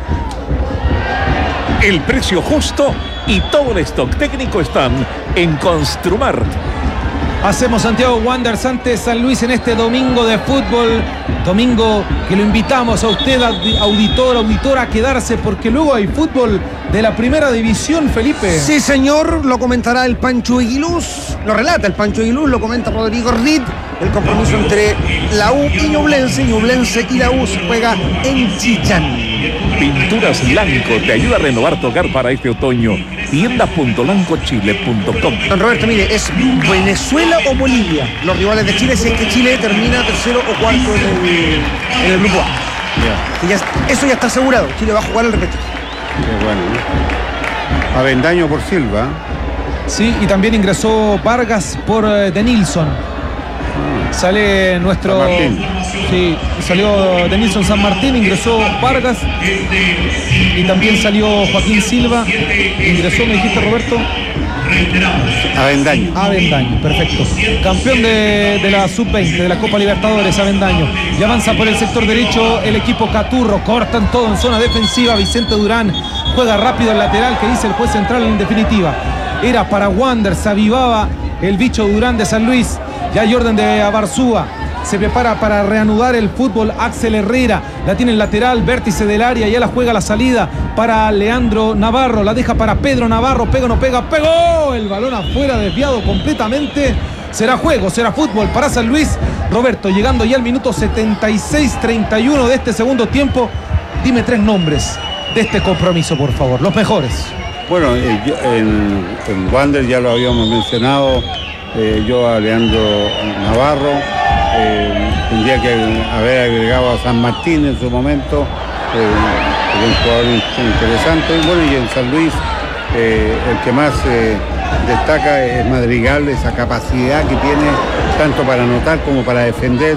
[SPEAKER 4] El precio justo y todo el stock técnico están en Construmart.
[SPEAKER 2] Hacemos Santiago Wanderers ante San Luis en este domingo de fútbol. Domingo que lo invitamos a usted, auditor, auditora, a quedarse porque luego hay fútbol de la primera división, Felipe.
[SPEAKER 3] Sí, señor, lo comentará el Pancho Aguiluz, lo relata el Pancho Aguiluz, lo comenta Rodrigo Reed. El compromiso entre la U y Ñublense, Ñublense y la U se juega en Chichán.
[SPEAKER 4] Pinturas Blanco te ayuda a renovar tu hogar para este otoño. tienda punto blanco chile punto com.
[SPEAKER 3] Don Roberto, mire, ¿es Venezuela o Bolivia los rivales de Chile si es que Chile termina tercero o cuarto en el, en el grupo A? Yeah. Ya, eso ya está asegurado. Chile va a jugar el repechaje.
[SPEAKER 1] Qué bueno, ¿no? Avendaño por Silva.
[SPEAKER 2] Sí, y también ingresó Vargas por uh, De Nilsson. Ah. Sale nuestro...
[SPEAKER 1] San Martín.
[SPEAKER 2] Sí, salió De Nilsson San Martín, ingresó Vargas y también salió Joaquín Silva. Ingresó, me dijiste, Roberto.
[SPEAKER 1] Avendaño.
[SPEAKER 2] Avendaño, perfecto. Campeón de, de la sub veinte, de la Copa Libertadores, Avendaño. Y avanza por el sector derecho el equipo Caturro. Cortan todo en zona defensiva. Vicente Durán juega rápido el lateral que dice el juez central en definitiva. Era para Wander, se avivaba el bicho Durán de San Luis. Ya hay orden de Abarzúa. Se prepara para reanudar el fútbol Axel Herrera. La tiene el lateral, vértice del área. Ya la juega la salida para Leandro Navarro. La deja para Pedro Navarro. Pega o no pega. ¡Pegó! El balón afuera, desviado completamente. Será juego, será fútbol para San Luis. Roberto, llegando ya al minuto setenta y seis treinta y uno de este segundo tiempo. Dime tres nombres de este compromiso, por favor. Los mejores.
[SPEAKER 1] Bueno, eh, yo, en, en Wander ya lo habíamos mencionado. Eh, yo a Leandro Navarro. Eh, tendría que haber agregado a San Martín en su momento, eh, un jugador interesante. Y bueno, y en San Luis eh, el que más eh, destaca es Madrigal, esa capacidad que tiene tanto para anotar como para defender,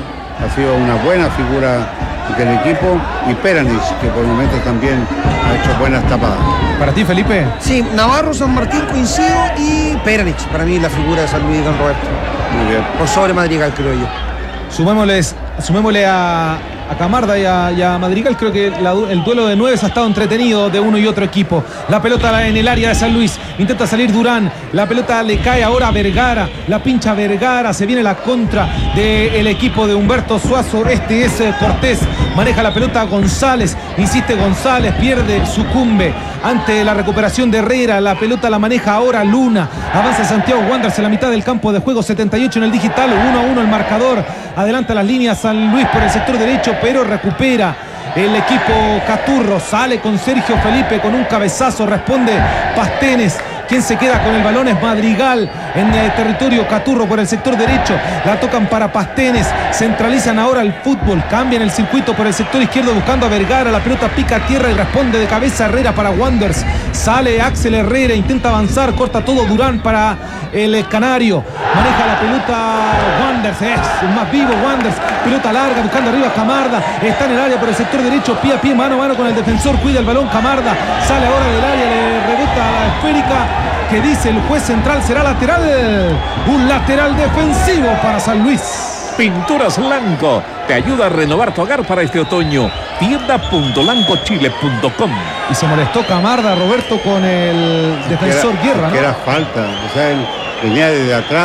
[SPEAKER 1] ha sido una buena figura del equipo, y Peranich, que por momentos también ha hecho buenas tapadas.
[SPEAKER 2] ¿Para ti, Felipe?
[SPEAKER 3] Sí, Navarro, San Martín, coincido, y Peranich, para mí la figura de San Luis, don Roberto.
[SPEAKER 1] Muy bien.
[SPEAKER 3] Por sobre Madrigal, creo yo.
[SPEAKER 2] Sumémosles, sumémosle a, a Camarda y a, y a Madrigal. Creo que la, el duelo de nueves ha estado entretenido de uno y otro equipo. La pelota en el área de San Luis, intenta salir Durán, la pelota le cae ahora a Vergara, la pincha Vergara, se viene la contra del equipo de Humberto Suazo. Este es Cortés, maneja la pelota González, insiste González, pierde, sucumbe ante la recuperación de Herrera. La pelota la maneja ahora Luna, avanza Santiago Wanderers en la mitad del campo de juego, setenta y ocho en el digital, uno a uno el marcador. Adelanta las líneas San Luis por el sector derecho, pero recupera el equipo Caturro. Sale con Sergio Felipe con un cabezazo, responde Pastenes. Quien se queda con el balón es Madrigal en el territorio Caturro por el sector derecho. La tocan para Pastenes. Centralizan ahora el fútbol. Cambian el circuito por el sector izquierdo buscando a Vergara. La pelota pica a tierra y responde de cabeza Herrera para Wanderers. Sale Axel Herrera, intenta avanzar, corta todo Durán para el Canario. Maneja la pelota Wanderers, es el más vivo Wanderers. Pelota larga buscando arriba Camarda. Está en el área por el sector derecho, pie a pie, mano a mano con el defensor. Cuida el balón Camarda. Sale ahora del área, le rebota a la esférica. Que dice el juez central, será lateral. Un lateral defensivo para San Luis.
[SPEAKER 4] Pinturas Lanco te ayuda a renovar tu hogar para este otoño. tienda punto lanco chile punto com.
[SPEAKER 2] Y se molestó Camarda, Roberto, con el defensor
[SPEAKER 1] era,
[SPEAKER 2] Guerra, ¿no?
[SPEAKER 1] Que era falta, o sea, él venía desde atrás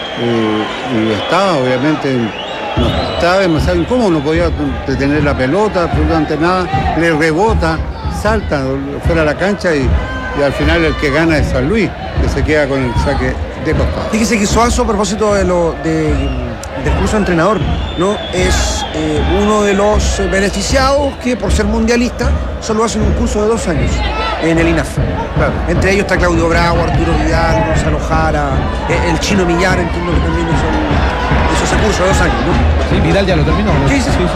[SPEAKER 1] eh, y estaba obviamente, no, estaba demasiado incómodo, no podía detener la pelota, absolutamente nada, le rebota, salta fuera de la cancha y, y al final el que gana es San Luis, que se queda con el saque de costado.
[SPEAKER 3] Fíjese que Suazo, a propósito de lo de, del curso de entrenador, ¿no? Es eh, uno de los beneficiados que por ser mundialista solo hacen un curso de dos años en el I N A F. Claro. Entre ellos está Claudio Bravo, Arturo Vidal, Gonzalo Jara, eh, el Chino Millar, entiendo que también hizo, hizo ese curso de dos años, ¿no?
[SPEAKER 2] Sí, Vidal ya lo terminó, ¿no?
[SPEAKER 3] Sí, sí, sí.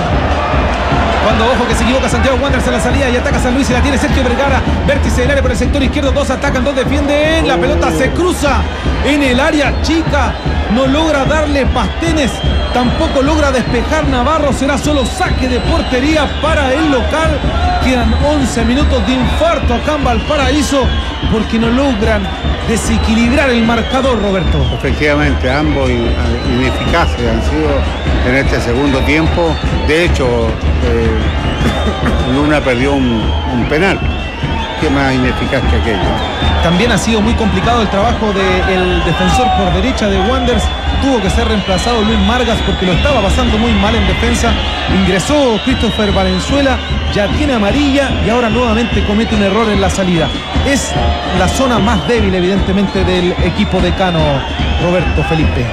[SPEAKER 2] Cuando, ojo, que se equivoca Santiago Wanderers en la salida y ataca San Luis y la tiene Sergio Vergara. Vértice del área por el sector izquierdo. Dos atacan, dos defienden. La pelota se cruza en el área chica. No logra darle Pastenes. Tampoco logra despejar Navarro. Será solo saque de portería para el local. Quedan once minutos de infarto acá en Valparaíso porque no logran desequilibrar el marcador, Roberto.
[SPEAKER 1] Efectivamente, ambos ineficaces han sido en este segundo tiempo. De hecho, eh, Luna perdió un, un penal. Qué más ineficaz que aquello.
[SPEAKER 2] También ha sido muy complicado el trabajo del defensor por derecha de Wanderers. Tuvo que ser reemplazado Luis Margas porque lo estaba pasando muy mal en defensa. Ingresó Christopher Valenzuela, ya tiene amarilla y ahora nuevamente comete un error en la salida. Es la zona más débil, evidentemente, del equipo decano, Roberto Felipe.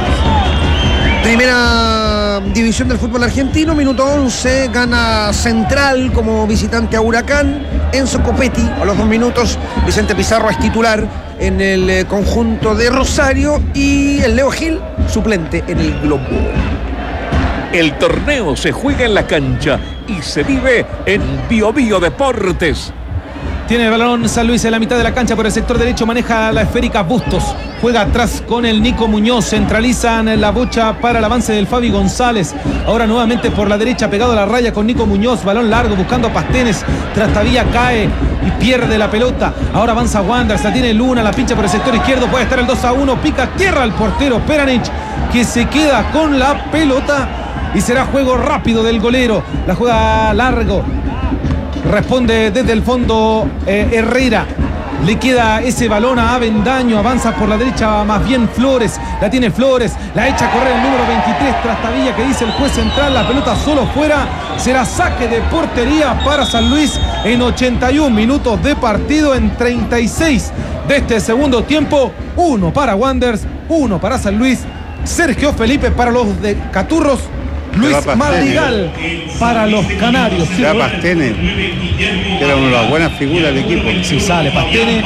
[SPEAKER 3] Primera división del fútbol argentino, minuto once, gana Central como visitante a Huracán. Enzo Copetti, a los dos minutos, Vicente Pizarro es titular en el eh, conjunto de Rosario y el Leo Gil, suplente en el Globo.
[SPEAKER 4] El torneo se juega en la cancha y se vive en Bio Bio Deportes.
[SPEAKER 2] Tiene el balón San Luis en la mitad de la cancha por el sector derecho, maneja la esférica Bustos, juega atrás con el Nico Muñoz, centralizan la bocha para el avance del Fabi González, ahora nuevamente por la derecha pegado a la raya con Nico Muñoz, balón largo buscando a Pastenes, Trastavía cae y pierde la pelota, ahora avanza Wanderers, la tiene Luna, la pincha por el sector izquierdo, puede estar el dos a uno, pica tierra al portero Peranich, que se queda con la pelota y será juego rápido del golero, la juega largo. Responde desde el fondo eh, Herrera. Le queda ese balón a Avendaño. Avanza por la derecha más bien Flores. La tiene Flores. La echa a correr el número veintitrés. Trastavilla, que dice el juez central. La pelota solo fuera. Será saque de portería para San Luis en ochenta y un minutos de partido. En treinta y seis de este segundo tiempo. Uno para Wanderers. Uno para San Luis. Sergio Felipe para los de Caturros. Luis Madrigal para los canarios.
[SPEAKER 1] Sí, ya Pastenes, que era una de las buenas figuras del equipo.
[SPEAKER 2] Si sí, sale Pastenes.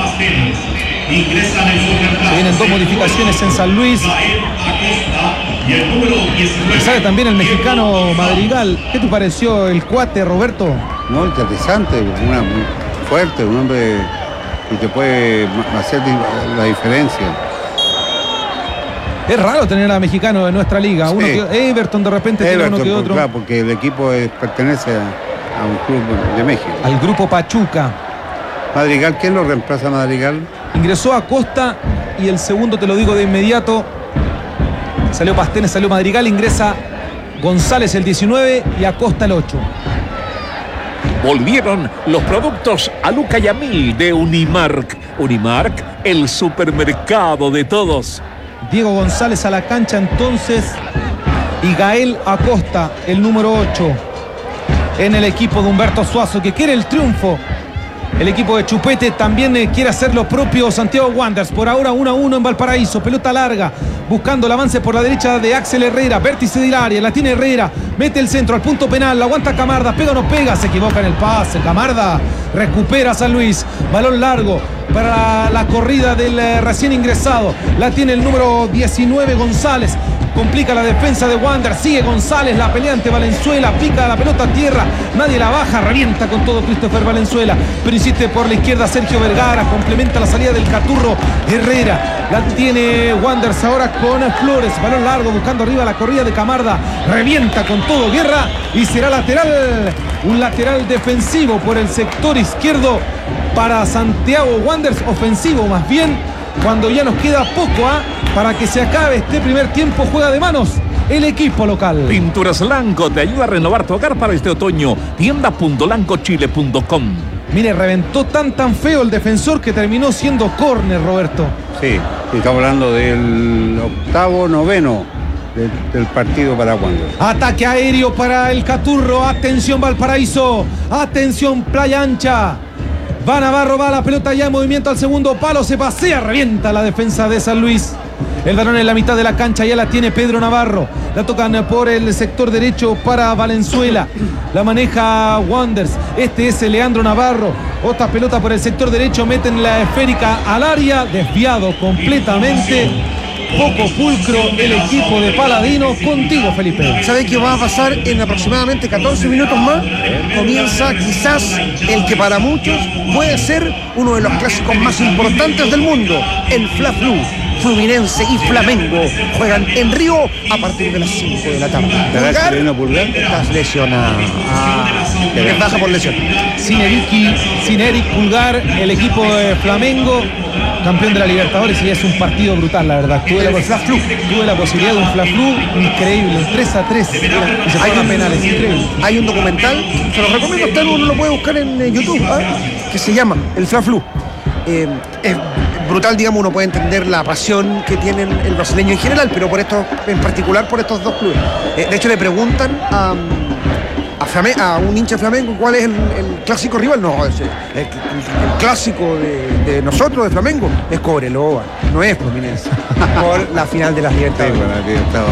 [SPEAKER 2] Se vienen dos modificaciones en San Luis. Y sale también el mexicano Madrigal. ¿Qué te pareció el cuate, Roberto?
[SPEAKER 1] No, interesante, una, muy fuerte, un hombre que te puede hacer la diferencia.
[SPEAKER 2] Es raro tener a mexicanos en nuestra liga. Uno
[SPEAKER 1] Sí.
[SPEAKER 2] que, Everton de repente
[SPEAKER 1] Everton,
[SPEAKER 2] tiene uno que
[SPEAKER 1] pues,
[SPEAKER 2] otro.
[SPEAKER 1] claro, porque el equipo es- pertenece a, a un club de México.
[SPEAKER 2] Al grupo Pachuca.
[SPEAKER 1] Madrigal, ¿quién lo reemplaza a Madrigal?
[SPEAKER 2] Ingresó a Costa y el segundo te lo digo de inmediato. Salió Pastenes, salió Madrigal, ingresa González el diecinueve y Acosta el ocho.
[SPEAKER 4] Volvieron los productos a Luca y a Mil de Unimark. Unimark, el supermercado de todos.
[SPEAKER 2] Diego González a la cancha entonces y Gael Acosta, el número ocho, en el equipo de Humberto Suazo, que quiere el triunfo. El equipo de Chupete también eh, quiere hacer lo propio. Santiago Wanderers, por ahora uno a uno en Valparaíso, pelota larga, buscando el avance por la derecha de Axel Herrera, vértice del área, la tiene Herrera, mete el centro al punto penal, la aguanta Camarda, pega o no pega, se equivoca en el pase, Camarda recupera a San Luis, balón largo para la corrida del eh, recién ingresado, la tiene el número diecinueve González, complica la defensa de Wander, sigue González, la pelea ante Valenzuela, pica la pelota a tierra, nadie la baja, revienta con todo Christopher Valenzuela, pero insiste por la izquierda Sergio Vergara, complementa la salida del Caturro Herrera, la tiene Wanderers ahora con Flores, balón largo buscando arriba la corrida de Camarda, revienta con todo Guerra y será lateral, un lateral defensivo por el sector izquierdo para Santiago Wanderers, ofensivo más bien, cuando ya nos queda poco ¿ah? para que se acabe este primer tiempo. Juega de manos el equipo local.
[SPEAKER 4] Pinturas Lanco te ayuda a renovar tu hogar para este otoño. tienda punto lanco chile punto com.
[SPEAKER 2] Mire, reventó tan tan feo el defensor que terminó siendo córner, Roberto.
[SPEAKER 1] Sí, estamos hablando del octavo, noveno del, del partido para Wanderers.
[SPEAKER 2] Ataque aéreo para el Caturro. Atención Valparaíso. Atención Playa Ancha. Va Navarro, va la pelota ya en movimiento al segundo palo. Se pasea, revienta la defensa de San Luis. El balón en la mitad de la cancha, ya la tiene Pedro Navarro. La tocan por el sector derecho para Valenzuela. La maneja Wanderers. Este es Leandro Navarro. Otra pelota por el sector derecho. Meten la esférica al área. Desviado completamente. Poco pulcro el equipo de Paladino. Contigo, Felipe.
[SPEAKER 3] ¿Sabe qué va a pasar en aproximadamente catorce minutos más? Comienza quizás el que para muchos puede ser uno de los clásicos más importantes del mundo, el Fla-Flu. Fluminense y Flamengo juegan en Río a partir de las cinco de la tarde.
[SPEAKER 1] ¿Estará chileno Pulgar?
[SPEAKER 3] Estás lesionado. Ah, es baja por lesión.
[SPEAKER 2] Sin Eric, sin Eric Pulgar, el equipo de Flamengo, campeón de la Libertadores, y es un partido brutal, la verdad. Tuve la,
[SPEAKER 3] Fla-Flu.
[SPEAKER 2] tuve la posibilidad de un Fla-Flu increíble, tres a tres. Y se
[SPEAKER 3] Hay
[SPEAKER 2] fueron a
[SPEAKER 3] un,
[SPEAKER 2] penales, increíble.
[SPEAKER 3] hay un documental, se lo recomiendo, está, uno lo puede buscar en eh, YouTube, ¿ah? que se llama El Fla-Flu. Eh, es brutal, digamos, uno puede entender la pasión que tienen el brasileño en general, pero por esto, en particular por estos dos clubes. Eh, de hecho, le preguntan a, a, Flame, a un hincha Flamengo cuál es el, el clásico rival. No, es el, el, el clásico de, de nosotros, de Flamengo, es Cobreloa, no es Fluminense, por la final de las
[SPEAKER 1] Sí,
[SPEAKER 3] Libertadores.
[SPEAKER 1] bueno, aquí estaba.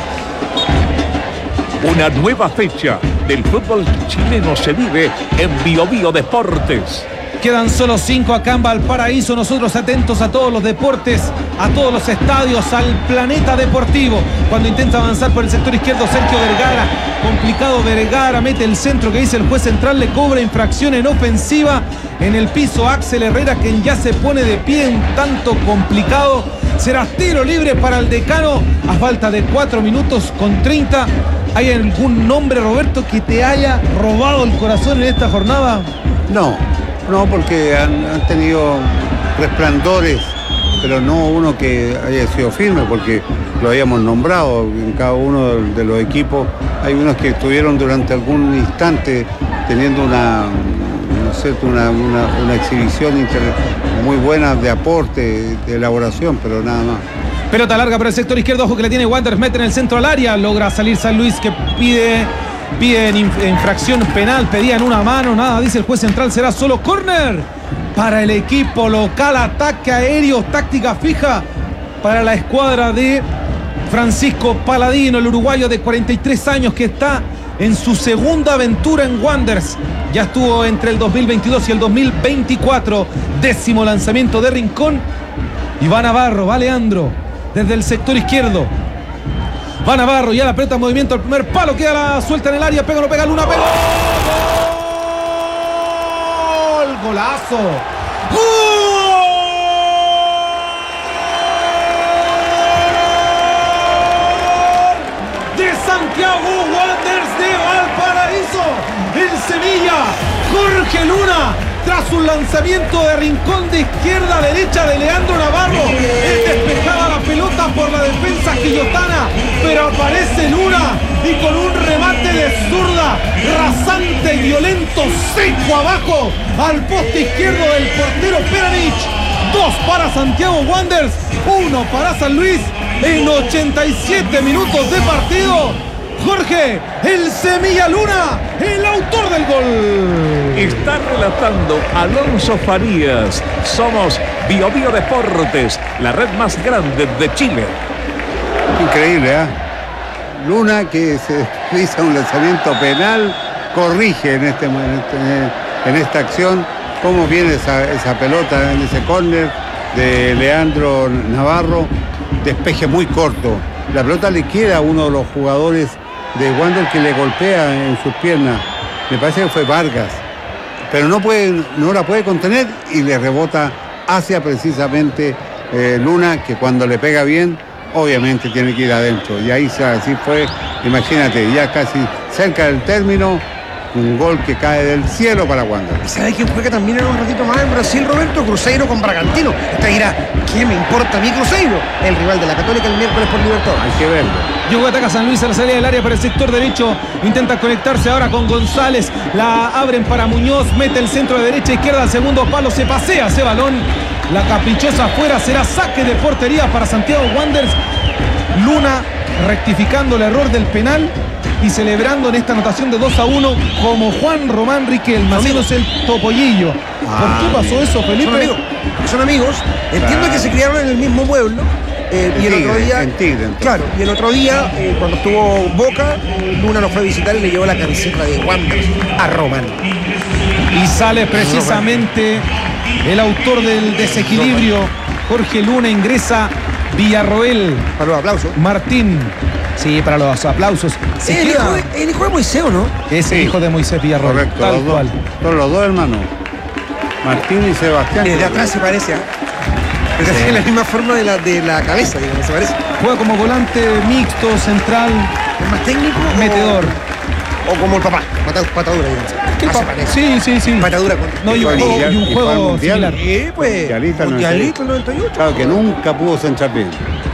[SPEAKER 4] Una nueva fecha del fútbol chileno se vive en Bio Bio Deportes.
[SPEAKER 2] Quedan solo cinco acá en Valparaíso. Nosotros atentos a todos los deportes, a todos los estadios, al planeta deportivo. Cuando intenta avanzar por el sector izquierdo Sergio Vergara, complicado Vergara, mete el centro que dice el juez central, le cobra infracción en ofensiva. En el piso Axel Herrera, quien ya se pone de pie, un tanto complicado. Será tiro libre para el Decano a falta de cuatro minutos con treinta. ¿Hay algún nombre, Roberto, que te haya robado el corazón en esta jornada?
[SPEAKER 1] No, no, porque han, han tenido resplandores, pero no uno que haya sido firme, porque lo habíamos nombrado en cada uno de los equipos. Hay unos que estuvieron durante algún instante teniendo una, no sé, una, una, una exhibición inter, muy buena de aporte, de elaboración, pero nada más.
[SPEAKER 2] Pelota larga por el sector izquierdo, ojo que la tiene Wanderers, mete en el centro al área, logra salir San Luis que pide, pide en inf- infracción penal, pedían una mano, nada, dice el juez central, será solo córner para el equipo local, ataque aéreo, táctica fija para la escuadra de Francisco Paladino, el uruguayo de cuarenta y tres años que está en su segunda aventura en Wanderers. Ya estuvo entre el dos mil veintidós y el dos mil veinticuatro, décimo lanzamiento de Rincón. Y va Navarro, va Leandro, desde el sector izquierdo. Va Navarro, ya la pelota en movimiento, el primer palo, queda la suelta en el área, pega o no pega, Luna, pega. ¡Gol! ¡Golazo! ¡Gol! Santiago Wanderers de Valparaíso. El Sevilla, Jorge Luna, tras un lanzamiento de rincón de izquierda a derecha de Leandro Navarro, es despejada la pelota por la defensa quillotana, pero aparece Luna y con un remate de zurda rasante y violento, seco abajo al poste izquierdo del portero Peranich. Dos para Santiago Wanderers, uno para San Luis en ochenta y siete minutos de partido. Jorge, el Semilla Luna, el autor del gol.
[SPEAKER 4] Está relatando Alonso Farías. Somos Bio Bio Deportes, la red más grande de Chile.
[SPEAKER 1] Increíble, ¿eh? Luna, que se hizo un lanzamiento penal, corrige en, este, en, este, en esta acción cómo viene esa, esa pelota en ese córner de Leandro Navarro. Despeje muy corto. La pelota le queda a uno de los jugadores de Wander que le golpea en sus piernas. Me parece que fue Vargas, pero no puede, no la puede contener y le rebota hacia precisamente eh, Luna, que cuando le pega bien obviamente tiene que ir adentro, y ahí así fue. Imagínate, ya casi cerca del término, un gol que cae del cielo para Wander.
[SPEAKER 3] ¿Y sabe quién juega también en un ratito más en Brasil, Roberto? Cruzeiro con Bragantino. Usted dirá, ¿qué me importa a mí Cruzeiro? El rival de la Católica el miércoles por Libertadores.
[SPEAKER 1] Hay que verlo.
[SPEAKER 2] Llegó ataca San Luis a la salida del área para el sector derecho. Intenta conectarse ahora con González. La abren para Muñoz. Mete el centro de derecha a izquierda al segundo palo. Se pasea ese balón. La caprichosa afuera. Será saque de portería para Santiago Wanderers. Luna rectificando el error del penal y celebrando en esta anotación de dos a uno como Juan Román Riquelme, haciéndose el topollillo.
[SPEAKER 1] Ah,
[SPEAKER 2] ¿Por qué pasó eso, Felipe?
[SPEAKER 3] Son amigos. Son amigos. Entiendo
[SPEAKER 1] Claro.
[SPEAKER 3] que se criaron en el mismo pueblo. Eh, y
[SPEAKER 1] En
[SPEAKER 3] el otro
[SPEAKER 1] Tigre,
[SPEAKER 3] día,
[SPEAKER 1] en Tigre, entonces.
[SPEAKER 3] claro, y el otro día, eh, cuando estuvo Boca, eh, Luna lo fue a visitar y le llevó la camiseta de Wanderers a Román.
[SPEAKER 2] Y sale precisamente el autor del desequilibrio. Jorge Luna, ingresa Villarroel.
[SPEAKER 3] Para los aplausos.
[SPEAKER 2] Martín. Sí, para los aplausos. Se
[SPEAKER 3] El
[SPEAKER 2] queda-
[SPEAKER 3] hijo, de, el hijo de Moisés, ¿o no?
[SPEAKER 2] Es el
[SPEAKER 1] Sí.
[SPEAKER 2] hijo de Moisés Villarroel.
[SPEAKER 1] Correcto,
[SPEAKER 2] Tal
[SPEAKER 1] los dos,
[SPEAKER 2] cual.
[SPEAKER 1] son los dos hermanos, Martín y Sebastián.
[SPEAKER 3] Desde atrás se parece, ¿ah? Pero
[SPEAKER 1] Sí.
[SPEAKER 3] tiene la misma forma de la, de la cabeza, digamos, se parece.
[SPEAKER 2] Juega como volante mixto, central,
[SPEAKER 3] ¿Es más técnico? o-
[SPEAKER 2] metedor.
[SPEAKER 3] O como el papá, pata- patadura, digamos.
[SPEAKER 2] ¿Qué
[SPEAKER 3] Ah, se
[SPEAKER 2] pa-
[SPEAKER 3] parece.
[SPEAKER 2] Sí, sí, sí.
[SPEAKER 3] Patadura con...
[SPEAKER 2] No, y un
[SPEAKER 1] Fue al
[SPEAKER 2] juego,
[SPEAKER 1] mundial,
[SPEAKER 2] y un
[SPEAKER 1] y fue al
[SPEAKER 2] juego
[SPEAKER 1] mundial.
[SPEAKER 2] similar.
[SPEAKER 3] Sí, pues.
[SPEAKER 1] Mundialista el
[SPEAKER 3] Mundialista el noventa y ocho.
[SPEAKER 1] Claro, que nunca pudo centrar bien.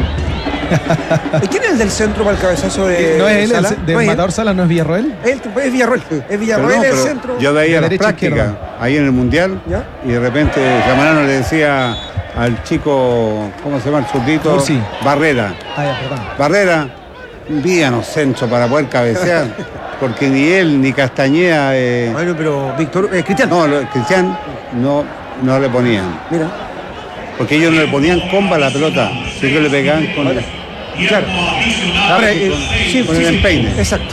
[SPEAKER 3] ¿Y quién es el del centro para el cabezazo de
[SPEAKER 2] ¿No es él, el
[SPEAKER 3] Sala?
[SPEAKER 2] ce- del
[SPEAKER 3] ¿No es él?
[SPEAKER 2] Matador Sala, no es Villarroel?
[SPEAKER 3] Él, es Villarroel. Es
[SPEAKER 1] Pero
[SPEAKER 3] Villarroel
[SPEAKER 1] no,
[SPEAKER 3] el
[SPEAKER 1] pero
[SPEAKER 3] centro.
[SPEAKER 1] yo veía
[SPEAKER 2] De
[SPEAKER 1] las
[SPEAKER 2] derecha a
[SPEAKER 1] prácticas
[SPEAKER 2] izquierda.
[SPEAKER 1] ahí en el mundial
[SPEAKER 3] ¿Ya?
[SPEAKER 1] y de repente Zamarano le decía al chico, ¿cómo se llama? El zurdito,
[SPEAKER 2] Ursi.
[SPEAKER 1] Barrera.
[SPEAKER 2] Ah, ya, perdón.
[SPEAKER 1] Barrera, envíanos centro para poder cabecear, porque ni él ni Castañeda, eh,
[SPEAKER 3] Bueno, pero Víctor, eh, Cristian.
[SPEAKER 1] no, lo- Cristian no, no le ponían,
[SPEAKER 3] Mira.
[SPEAKER 1] porque ellos no le ponían comba a la pelota, sino que le pegaban con,
[SPEAKER 3] Claro. Ahora, eh, sí,
[SPEAKER 1] con
[SPEAKER 3] sí,
[SPEAKER 1] el
[SPEAKER 3] sí.
[SPEAKER 1] empeine.
[SPEAKER 3] Exacto.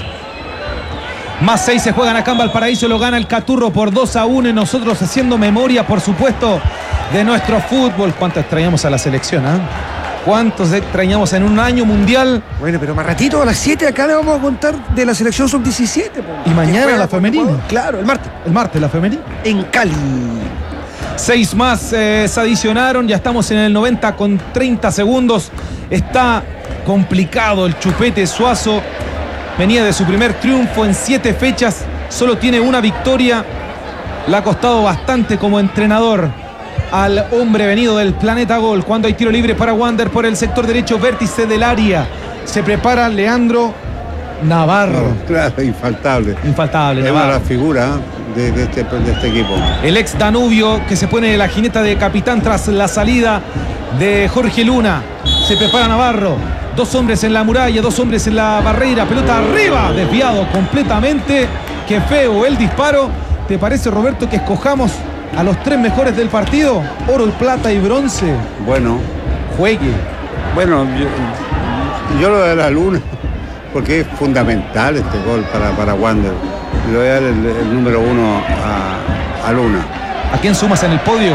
[SPEAKER 2] Más seis se juegan acá en Valparaíso, lo gana el Caturro por dos a uno y nosotros haciendo memoria, por supuesto, de nuestro fútbol. ¿Cuánto extrañamos a la selección, ah? ¿Cuántos extrañamos en un año mundial?
[SPEAKER 3] Bueno, pero más ratito a las siete acá le vamos a contar de la selección sub diecisiete. po.
[SPEAKER 2] Y mañana
[SPEAKER 3] Que juega
[SPEAKER 2] la
[SPEAKER 3] con
[SPEAKER 2] femenina.
[SPEAKER 3] Ecuador. Claro, el martes.
[SPEAKER 2] El martes, la femenina.
[SPEAKER 3] En Cali.
[SPEAKER 2] Seis más eh, se adicionaron, ya estamos en el noventa con treinta segundos. Está complicado el Chupete Suazo. Venía de su primer triunfo en siete fechas, solo tiene una victoria. Le ha costado bastante como entrenador al hombre venido del Planeta Gol. Cuando hay tiro libre para Wander por el sector derecho, vértice del área. Se prepara Leandro Navarro.
[SPEAKER 1] No, claro, infaltable.
[SPEAKER 2] Infaltable,
[SPEAKER 1] Es una de
[SPEAKER 2] Navarro.
[SPEAKER 1] las figuras ¿eh? de, de este, de este equipo.
[SPEAKER 2] El ex Danubio que se pone la jineta de capitán tras la salida de Jorge Luna. Se prepara Navarro. Dos hombres en la muralla, dos hombres en la barrera. Pelota arriba, desviado completamente. Qué feo el disparo. ¿Te parece, Roberto, que escojamos a los tres mejores del partido? Oro, plata y bronce.
[SPEAKER 1] Bueno,
[SPEAKER 2] Juegue.
[SPEAKER 1] bueno, yo, yo lo de la Luna, porque es fundamental este gol para, para Wander. Le voy a dar el, el número uno a, a Luna.
[SPEAKER 2] ¿A quién sumas en el podio?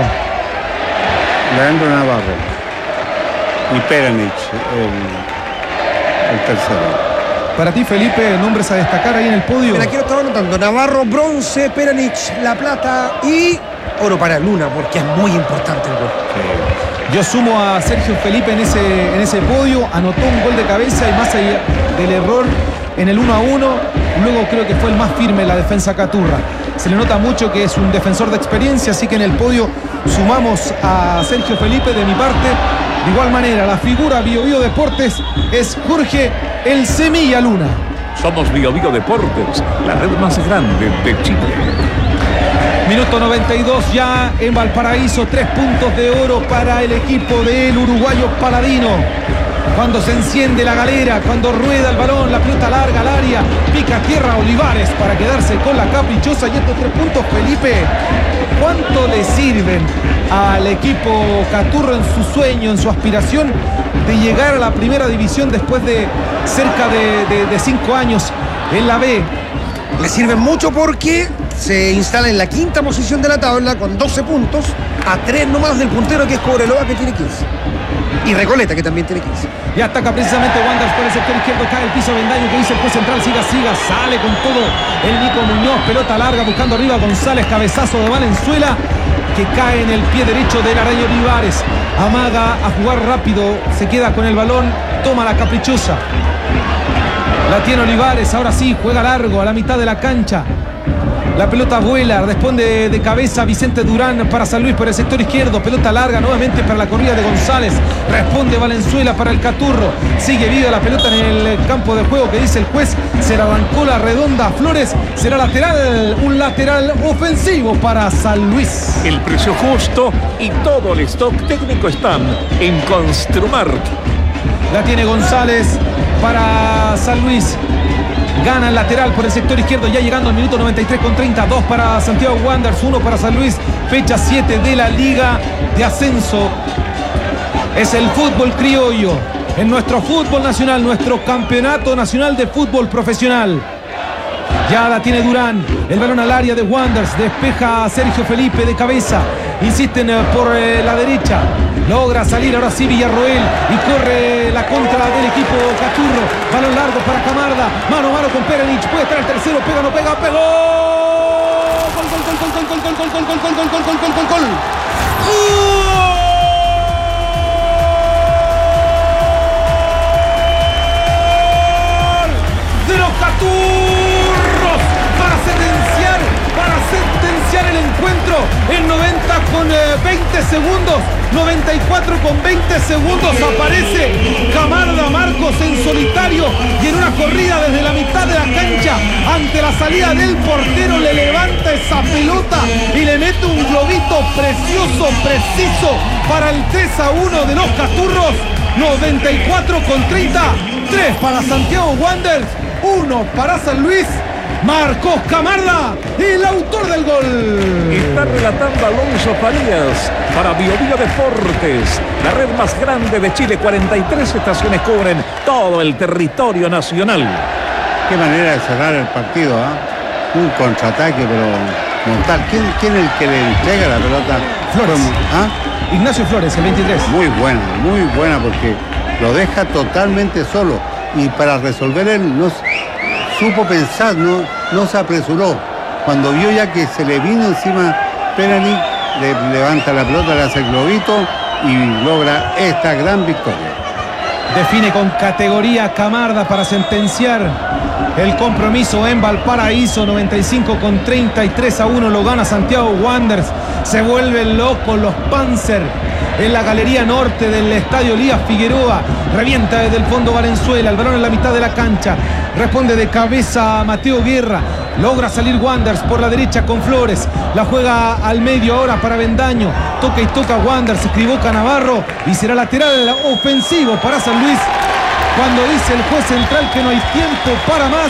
[SPEAKER 1] Leandro Navarro y Peranich, el, el tercero.
[SPEAKER 2] Para ti, Felipe, nombres a destacar ahí en el podio.
[SPEAKER 3] Mira, aquí lo estaba anotando. Navarro, bronce, Peranich, la plata y oro para Luna, porque es muy importante el gol.
[SPEAKER 2] Yo sumo a Sergio Felipe en ese, en ese podio, anotó un gol de cabeza y más allá del error en el uno a uno, luego creo que fue el más firme en la defensa caturra. Se le nota mucho que es un defensor de experiencia, así que en el podio sumamos a Sergio Felipe de mi parte. De igual manera, la figura Bio Bio Deportes es Jorge El Semilla Luna.
[SPEAKER 4] Somos Bio Bio Deportes, la red más grande de Chile.
[SPEAKER 2] Minuto noventa y dos ya en Valparaíso, tres puntos de oro para el equipo del uruguayo Paladino. Cuando se enciende la galera, cuando rueda el balón, la pelota larga al área, pica tierra Olivares para quedarse con la caprichosa. Y estos tres puntos, Felipe, ¿cuánto le sirven al equipo caturro en su sueño, en su aspiración de llegar a la primera división después de cerca de, de, de cinco años en la B?
[SPEAKER 3] Le sirven mucho porque se instala en la quinta posición de la tabla con doce puntos, a tres nomás del puntero que es Cobreloa, que tiene quince. Y Recoleta, que también tiene quince.
[SPEAKER 2] Ya ataca precisamente Wanderers por el sector izquierdo, cae el piso Bendaño, que dice el juez central, siga, siga, sale con todo el Nico Muñoz, pelota larga buscando arriba González, cabezazo de Valenzuela, que cae en el pie derecho del Araña Olivares, amaga a jugar rápido, se queda con el balón, toma la caprichosa, la tiene Olivares, ahora sí, juega largo a la mitad de la cancha. La pelota vuela, responde de cabeza Vicente Durán para San Luis por el sector izquierdo. Pelota larga nuevamente para la corrida de González. Responde Valenzuela para el Caturro. Sigue viva la pelota en el campo de juego, que dice el juez. Se la arrancó la redonda a Flores. Será lateral, un lateral ofensivo para San Luis.
[SPEAKER 4] El precio justo y todo el stock técnico están en Construmart.
[SPEAKER 2] La tiene González para San Luis. Gana el lateral por el sector izquierdo, ya llegando al minuto noventa y tres con treinta. Dos para Santiago Wanderers, uno para San Luis. Fecha siete de la Liga de Ascenso. Es el fútbol criollo. En nuestro fútbol nacional, nuestro campeonato nacional de fútbol profesional. Ya la tiene Durán. El balón al área de Wanderers. Despeja a Sergio Felipe de cabeza. Insisten por eh, la derecha. Logra salir ahora sí Villarroel. Y corre la contra del equipo Caturro. Balón largo para Camarda. Mano a mano con Perenich. Puede estar el tercero. Pega, no pega. Pegó. Gol, gol, gol, gol, gol, gol, gol, gol, gol, gol, gol, gol, gol, gol, gol, gol. De los Caturros para sentenciar, para sentenciar el encuentro en noventa con veinte segundos, noventa y cuatro con veinte segundos. Aparece Camarda Marcos en solitario y en una corrida desde la mitad de la cancha ante la salida del portero le levanta esa pelota y le mete un globito precioso, preciso para el tres a uno de los Caturros. Noventa y cuatro con treinta, tres para Santiago Wanderers, uno para San Luis. Marcos Camarda, el autor del gol.
[SPEAKER 4] Está relatando Alonso Farías para Bio Bio Deportes, la red más grande de Chile. cuarenta y tres estaciones cubren todo el territorio nacional.
[SPEAKER 1] Qué manera de cerrar el partido, ¿eh? Un contraataque, pero mortal. ¿Quién, ¿Quién es el que le entrega la pelota?
[SPEAKER 2] Flores.
[SPEAKER 1] ¿Ah?
[SPEAKER 2] Ignacio Flores, el veintitrés.
[SPEAKER 1] Muy buena, muy buena, porque lo deja totalmente solo. Y para resolver él no supo pensar, no, no se apresuró. Cuando vio ya que se le vino encima Perani, le levanta la pelota, le hace el globito y logra esta gran victoria.
[SPEAKER 2] Define con categoría Camarda para sentenciar el compromiso en Valparaíso. Noventa y cinco con treinta y tres a uno lo gana Santiago Wanderers. Se vuelven locos los Panzer en la galería norte del estadio Elías Figueroa. Revienta desde el fondo Valenzuela, el balón en la mitad de la cancha. Responde de cabeza Mateo Guerra. Logra salir Wanderers por la derecha con Flores. La juega al medio ahora para Bendaño. Toca y toca Wanderers. Equivoca Navarro y será lateral ofensivo para San Luis. Cuando dice el juez central que no hay tiempo para más.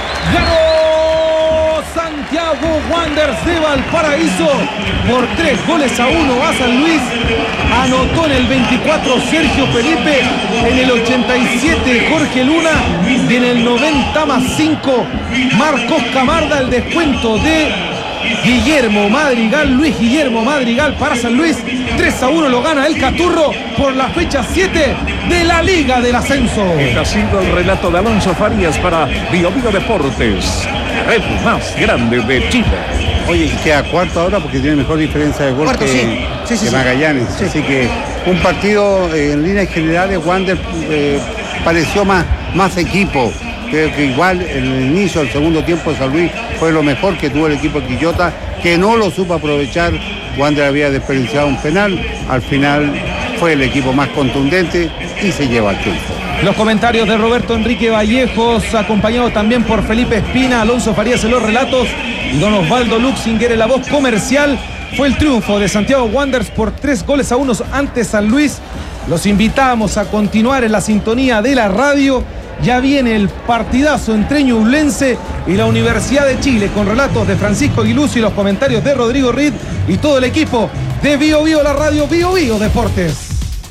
[SPEAKER 2] Ganó Santiago Wanderers de Valparaíso por tres goles a uno a San Luis. Anotó en el veinticuatro Sergio Felipe, en el ochenta y siete Jorge Luna y en el noventa más cinco Marcos Camarda. El descuento de Guillermo Madrigal, Luis Guillermo Madrigal para San Luis. tres a uno lo gana el Caturro por la fecha siete de la Liga del Ascenso.
[SPEAKER 4] Este ha sido el relato de Alonso Farías para Bio Bio Deportes, la red más grande de Chile.
[SPEAKER 1] Oye, y queda cuarto ahora porque tiene mejor diferencia de gol
[SPEAKER 3] Cuarto,
[SPEAKER 1] que,
[SPEAKER 3] sí. Sí, sí,
[SPEAKER 1] que
[SPEAKER 3] sí.
[SPEAKER 1] Magallanes.
[SPEAKER 3] Sí.
[SPEAKER 1] Así que un partido eh, en líneas generales, Wander eh, pareció más, más equipo. Creo que igual el inicio del segundo tiempo de San Luis fue lo mejor que tuvo el equipo de Quillota, que no lo supo aprovechar. Wander había desperdiciado un penal, al final fue el equipo más contundente y se lleva el triunfo.
[SPEAKER 2] Los comentarios de Roberto Enrique Vallejos, acompañado también por Felipe Espina, Alonso Farías en los relatos y don Osvaldo Luxinger en la voz comercial. Fue el triunfo de Santiago Wanderers por tres goles a uno ante San Luis. Los invitamos a continuar en la sintonía de la radio. Ya viene el partidazo entre Ñublense y la Universidad de Chile, con relatos de Francisco Aguiluz y los comentarios de Rodrigo Reed y todo el equipo de Bio Bio, la radio Bio Bio Deportes.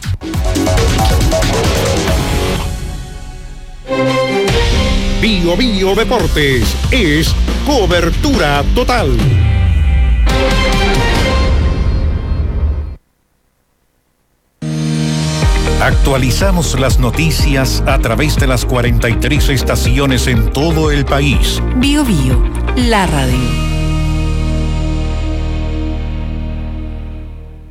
[SPEAKER 8] Bio Bio Deportes es cobertura total. Actualizamos las noticias a través de las cuarenta y tres estaciones en todo el país.
[SPEAKER 7] Bio Bio, la radio.